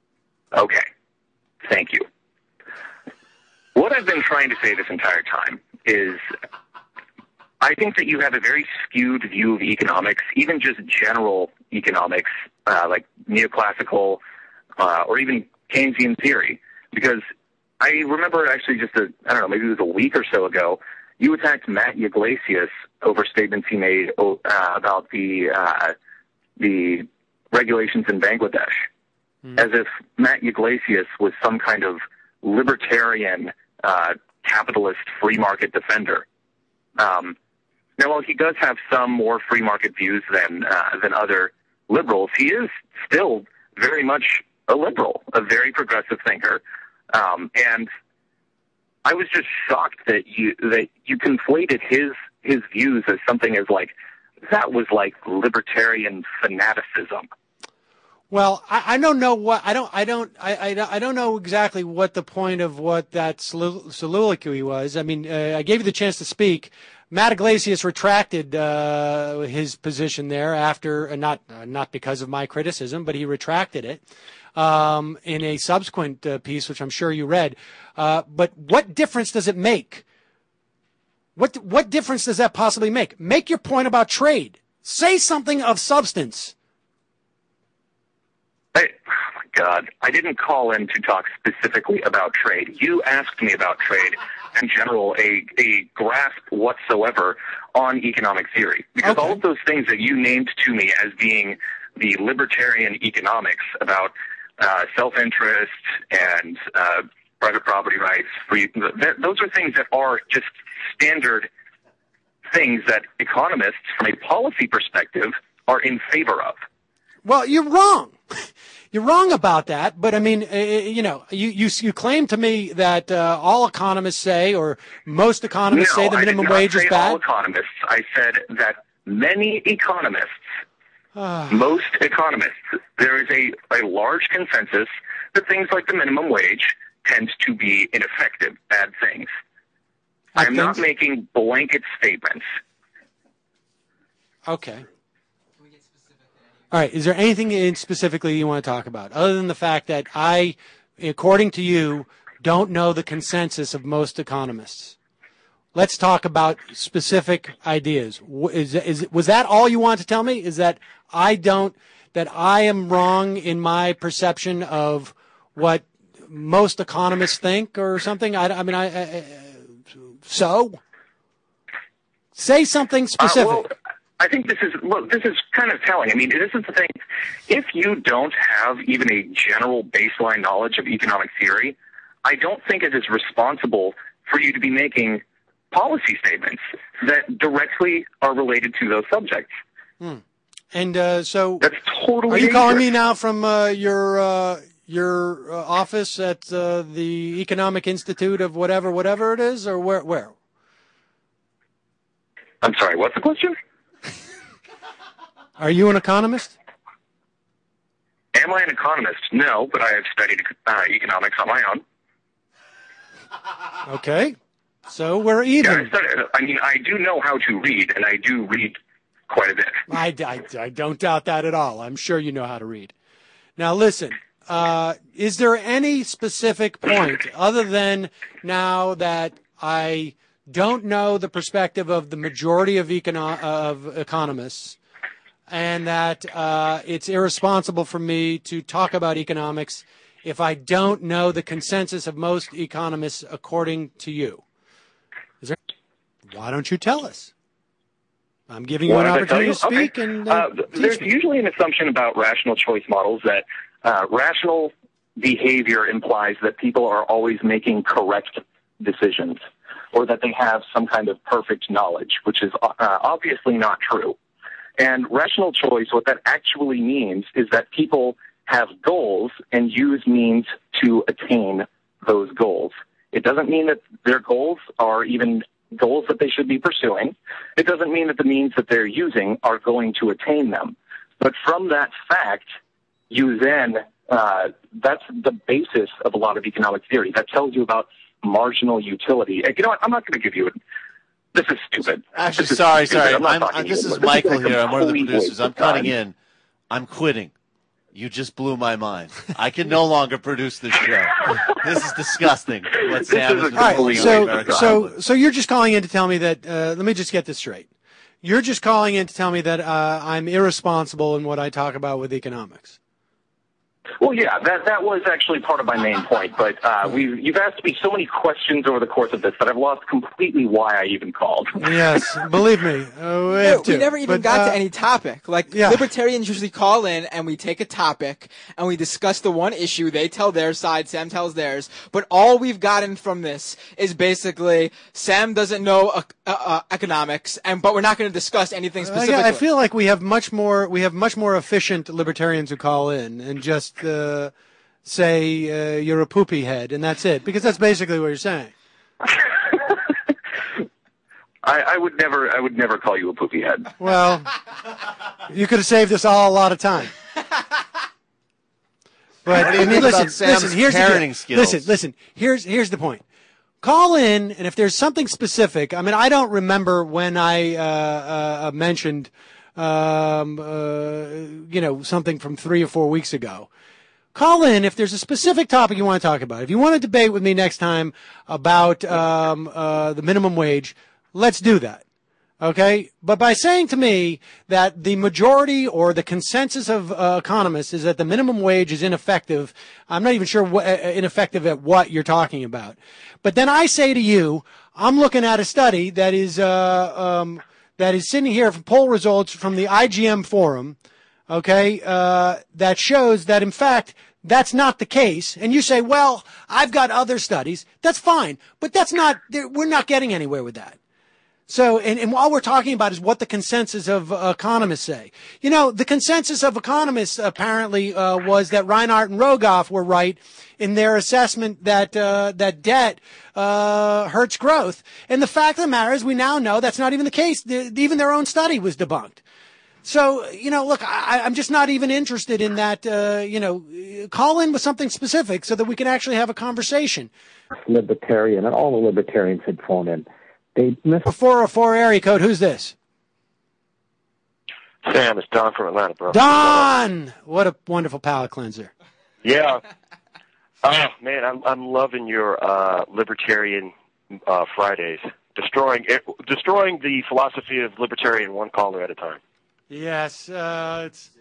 Okay. Thank you. What I've been trying to say this entire time is I think that you have a very skewed view of economics, even just general economics, uh, like neoclassical uh, or even Keynesian theory. Because I remember actually just a, I don't know, maybe it was a week or so ago, you attacked Matt Yglesias over statements he made uh, about the uh, the regulations in Bangladesh, mm. as if Matt Yglesias was some kind of libertarian, uh, capitalist, free market defender. Um, now, while he does have some more free market views than uh, than other liberals, he is still very much a liberal, a very progressive thinker, um, and I was just shocked that you that you conflated his his views as something as like that was like libertarian fanaticism. Well, I, I don't know what I don't I don't I, I, I don't know exactly what the point of what that soliloquy was. I mean, uh, I gave you the chance to speak. Matt Yglesias retracted uh, his position there after uh, not uh, not because of my criticism, but he retracted it um, in a subsequent uh, piece, which I'm sure you read. Uh, but what difference does it make? What what difference does that possibly make? Make your point about trade. Say something of substance. I, oh my God, I didn't call in to talk specifically about trade. You asked me about trade in general, a, a grasp whatsoever on economic theory. Because Okay. all of those things that you named to me as being the libertarian economics about uh, self-interest and uh, private property rights, free, th- those are things that are just standard things that economists, from a policy perspective, are in favor of. Well, you're wrong. You're wrong about that. But I mean, uh, you know, you, you you claim to me that uh, all economists say, or most economists no, say, the minimum I did not wage say is bad. all economists. I said that many economists, most economists, there is a, a large consensus that things like the minimum wage tend to be ineffective, bad things. I I'm not making blanket statements. Okay. All right. Is there anything in specifically you want to talk about, other than the fact that I, according to you, don't know the consensus of most economists? Let's talk about specific ideas. Wh- Is, is was that all you want to tell me? Is that I don't, that I am wrong in my perception of what most economists think, or something? I, I mean, I, I so say something specific. Uh, well, I think this is look. This is kind of telling. I mean, this is the thing. If you don't have even a general baseline knowledge of economic theory, I don't think it is responsible for you to be making policy statements that directly are related to those subjects. Hmm. And uh, so, that's totally. Are you calling dangerous. me now from uh, your uh, your uh, office at uh, the Economic Institute of whatever, whatever it is, or where? Where? I'm sorry. What's the question? Are you an economist? Am I an economist? No, but I have studied uh, economics on my own. Okay, so we're even. Yeah, I, studied, I mean, I do know how to read, and I do read quite a bit. I, I, I don't doubt that at all. I'm sure you know how to read. Now, listen, uh, is there any specific point, other than now that I don't know the perspective of the majority of, econo- of economists, and that uh, it's irresponsible for me to talk about economics if I don't know the consensus of most economists according to you? Is there? Why don't you tell us? I'm giving you Why an don't I tell opportunity you? to speak. Okay. and uh, uh, There's teach me. usually an assumption about rational choice models that uh, rational behavior implies that people are always making correct decisions, or that they have some kind of perfect knowledge, which is uh, obviously not true. And rational choice, what that actually means is that people have goals and use means to attain those goals. It doesn't mean that their goals are even goals that they should be pursuing. It doesn't mean that the means that they're using are going to attain them. But from that fact, you then, uh, that's the basis of a lot of economic theory. That tells you about marginal utility. You know what? I'm not going to give you it. This is stupid. Actually, This is sorry, stupid. sorry. I'm not I'm, talking I'm, this to you. is Michael like a here. I'm one of the complete producers. waste I'm of time. cutting in. I'm quitting. You just blew my mind. I can no longer produce this show. This is disgusting. What Sam is All right, so, so, so you're just calling in to tell me that, uh, let me just get this straight. You're just calling in to tell me that uh, I'm irresponsible in what I talk about with economics. Well, yeah, that that was actually part of my main point. But uh, we you've asked me so many questions over the course of this that I've lost completely why I even called. Yes, believe me. Uh, we, No, we never even but, got uh, to any topic. Like, yeah. libertarians usually call in and we take a topic and we discuss the one issue. They tell their side, Sam tells theirs. But all we've gotten from this is basically Sam doesn't know uh, uh, economics, and but we're not going to discuss anything specifically. I, I feel like we have much more we have much more efficient libertarians who call in and just uh, say uh, you're a poopy head, and that's it, because that's basically what you're saying. I, I would never, I would never call you a poopy head. Well, you could have saved us all a lot of time. But What do you I mean, think listen, about Sam's listen. Here's the parenting deal. skills? Listen, listen. Here's here's the point. Call in, and if there's something specific, I mean, I don't remember when I uh, uh, mentioned, um, uh, you know, something from three or four weeks ago. Call in if there's a specific topic you want to talk about. If you want to debate with me next time about um, uh, the minimum wage, let's do that. Okay? But by saying to me that the majority or the consensus of uh, economists is that the minimum wage is ineffective, I'm not even sure what, uh, ineffective at what you're talking about. But then I say to you, I'm looking at a study that is uh, um, that is sitting here from poll results from the I G M Forum, okay, uh, that shows that, in fact, that's not the case. And you say, well, I've got other studies. That's fine. But that's not, we're not getting anywhere with that. So, and, and all we're talking about is what the consensus of uh, economists say. You know, the consensus of economists apparently uh, was that Reinhardt and Rogoff were right in their assessment that uh, that debt uh, hurts growth. And the fact of the matter is, we now know that's not even the case. The, even their own study was debunked. So, you know, look, I, I'm just not even interested in that, uh, you know, call in with something specific so that we can actually have a conversation. Libertarian, and all the libertarians had phoned in. They missed. four oh four area code, who's this? Sam, it's Don from Atlanta, bro. Don! What a wonderful palate cleanser. Yeah. Oh, man, I'm I'm loving your uh, libertarian uh, Fridays. Destroying it, destroying the philosophy of libertarian one caller at a time. Yes, uh, it's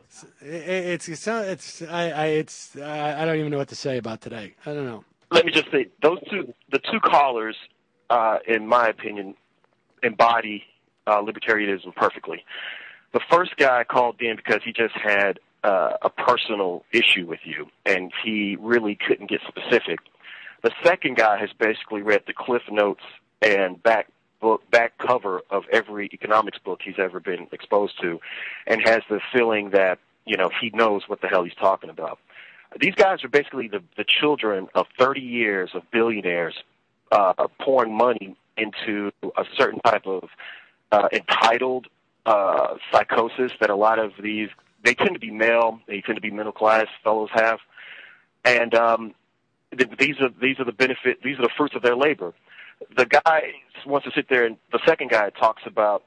it's it's it's I, I it's I don't even know what to say about today. I don't know. Let me just say, those two, the two callers, uh, in my opinion, embody uh, libertarianism perfectly. The first guy called in because he just had uh, a personal issue with you, and he really couldn't get specific. The second guy has basically read the Cliff Notes and back book, back cover of every economics book he's ever been exposed to, and has the feeling that, you know, he knows what the hell he's talking about. These guys are basically the, the children of thirty years of billionaires uh, pouring money into a certain type of uh, entitled uh, psychosis that a lot of these, they tend to be male, they tend to be middle class fellows have, and um, th- these are these are the benefit, these are the fruits of their labor. The guy wants to sit there, and the second guy talks about.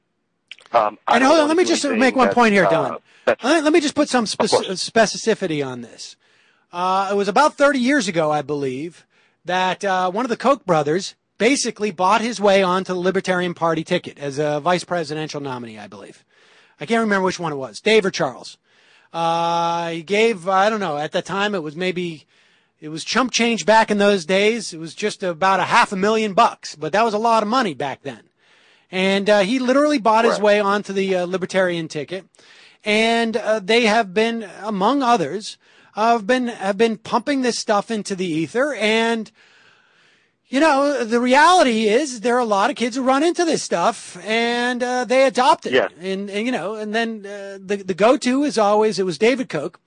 Um, and hold on, let me just make one point here, Don. Uh, let, let me just put some speci- specificity on this. Uh, it was about thirty years ago, I believe, that uh, one of the Koch brothers basically bought his way onto the Libertarian Party ticket as a vice presidential nominee, I believe. I can't remember which one it was, Dave or Charles. Uh, he gave, I don't know, at the time it was maybe, it was chump change back in those days. It was just about a half a million bucks, but that was a lot of money back then. And uh, he literally bought his way onto the uh, Libertarian ticket. And uh, they have been, among others, uh, have been have been pumping this stuff into the ether. And, you know, the reality is there are a lot of kids who run into this stuff, and uh, they adopt it. Yeah. And, and, you know, and then uh, the, the go-to is always, it was David Koch.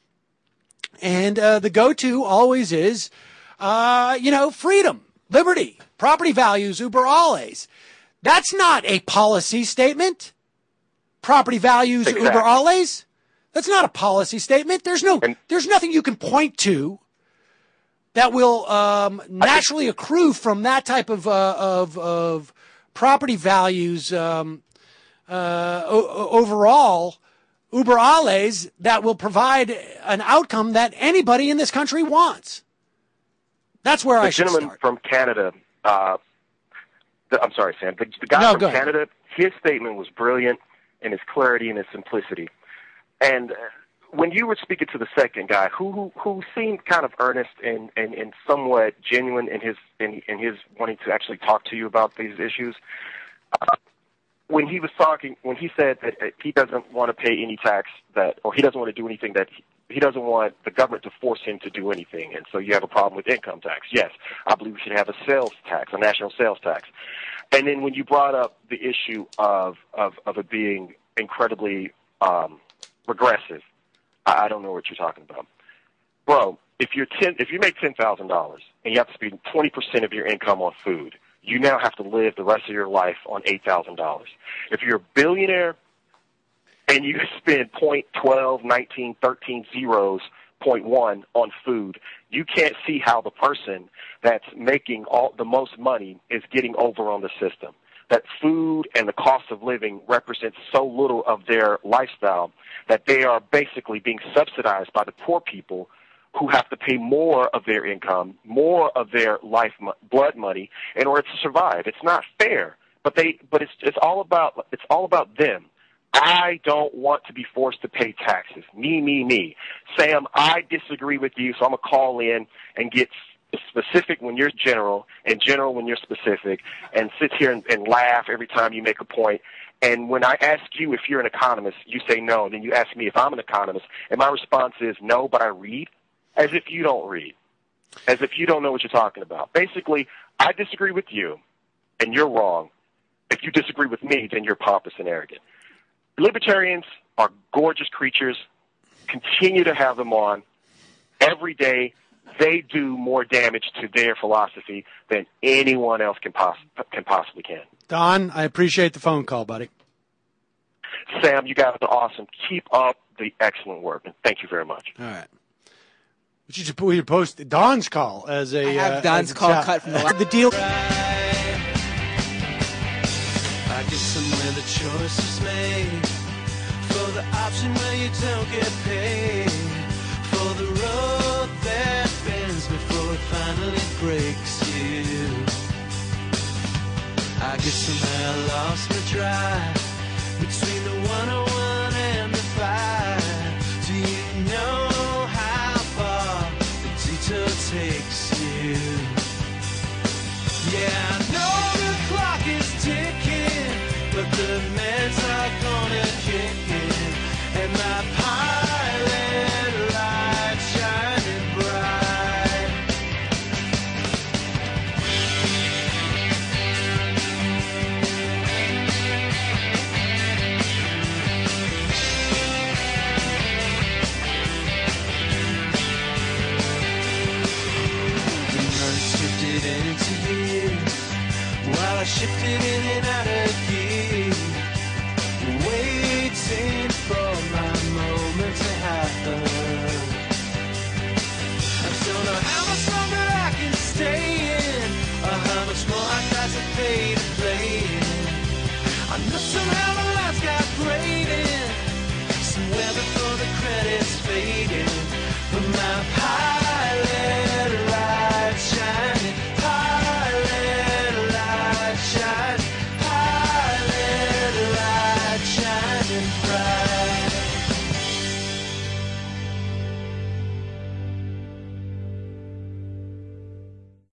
And uh, the go-to always is, uh, you know, freedom, liberty, property values, uber alles. That's not a policy statement. Property values, Exactly. uber alles. That's not a policy statement. There's no, there's nothing you can point to that will um, naturally accrue from that type of uh, of of property values um, uh, o- overall uber alles that will provide an outcome that anybody in this country wants. That's where the I should gentleman start. from Canada, uh, the, I'm sorry, Sam, the, the guy No, from go ahead. Canada, his statement was brilliant in its clarity and its simplicity. And uh, when you were speaking to the second guy, who who, who seemed kind of earnest and, and, and somewhat genuine in his in, in his wanting to actually talk to you about these issues, uh, when he was talking, when he said that uh, he doesn't want to pay any tax that, or he doesn't want to do anything that he, he doesn't want the government to force him to do anything, and so you have a problem with income tax. Yes, I believe we should have a sales tax, a national sales tax. And then when you brought up the issue of of, of it being incredibly um, regressive, I, I don't know what you're talking about, bro. If you're ten, if you make ten thousand dollars and you have to spend twenty percent of your income on food, you now have to live the rest of your life on eight thousand dollars. If you're a billionaire and you spend point twelve, nineteen, thirteen zeros, point one on food, you can't see how the person that's making all the most money is getting over on the system. That food and the cost of living represents so little of their lifestyle that they are basically being subsidized by the poor people who have to pay more of their income, more of their life mo- blood money in order to survive. It's not fair, but they but it's it's all about it's all about them. I don't want to be forced to pay taxes. Me, me, me. Sam, I disagree with you, so I'm going to call in and get specific when you're general and general when you're specific and sit here and, and laugh every time you make a point. And when I ask you if you're an economist, you say no. And then you ask me if I'm an economist, and my response is no, but I read, as if you don't read, as if you don't know what you're talking about. Basically, I disagree with you, and you're wrong. If you disagree with me, then you're pompous and arrogant. Libertarians are gorgeous creatures. Continue to have them on every day. They do more damage to their philosophy than anyone else can, poss- can possibly can. Don, I appreciate the phone call, buddy. Sam, you guys are awesome. Keep up the excellent work, and thank you very much. All right. We should we should post Don's call as a. I have uh, Don's as a call chat. cut from the the deal. I guess somewhere the choice is made for the option where you don't get paid, for the road that bends before it finally breaks you. I guess somehow I lost my drive between the one oh one and the five. Do you know how far the detour takes you? Yeah, I know the clock is ticking, but the meds are gonna kick in, and my pilot light shining bright. The unscripted into you, while I shifted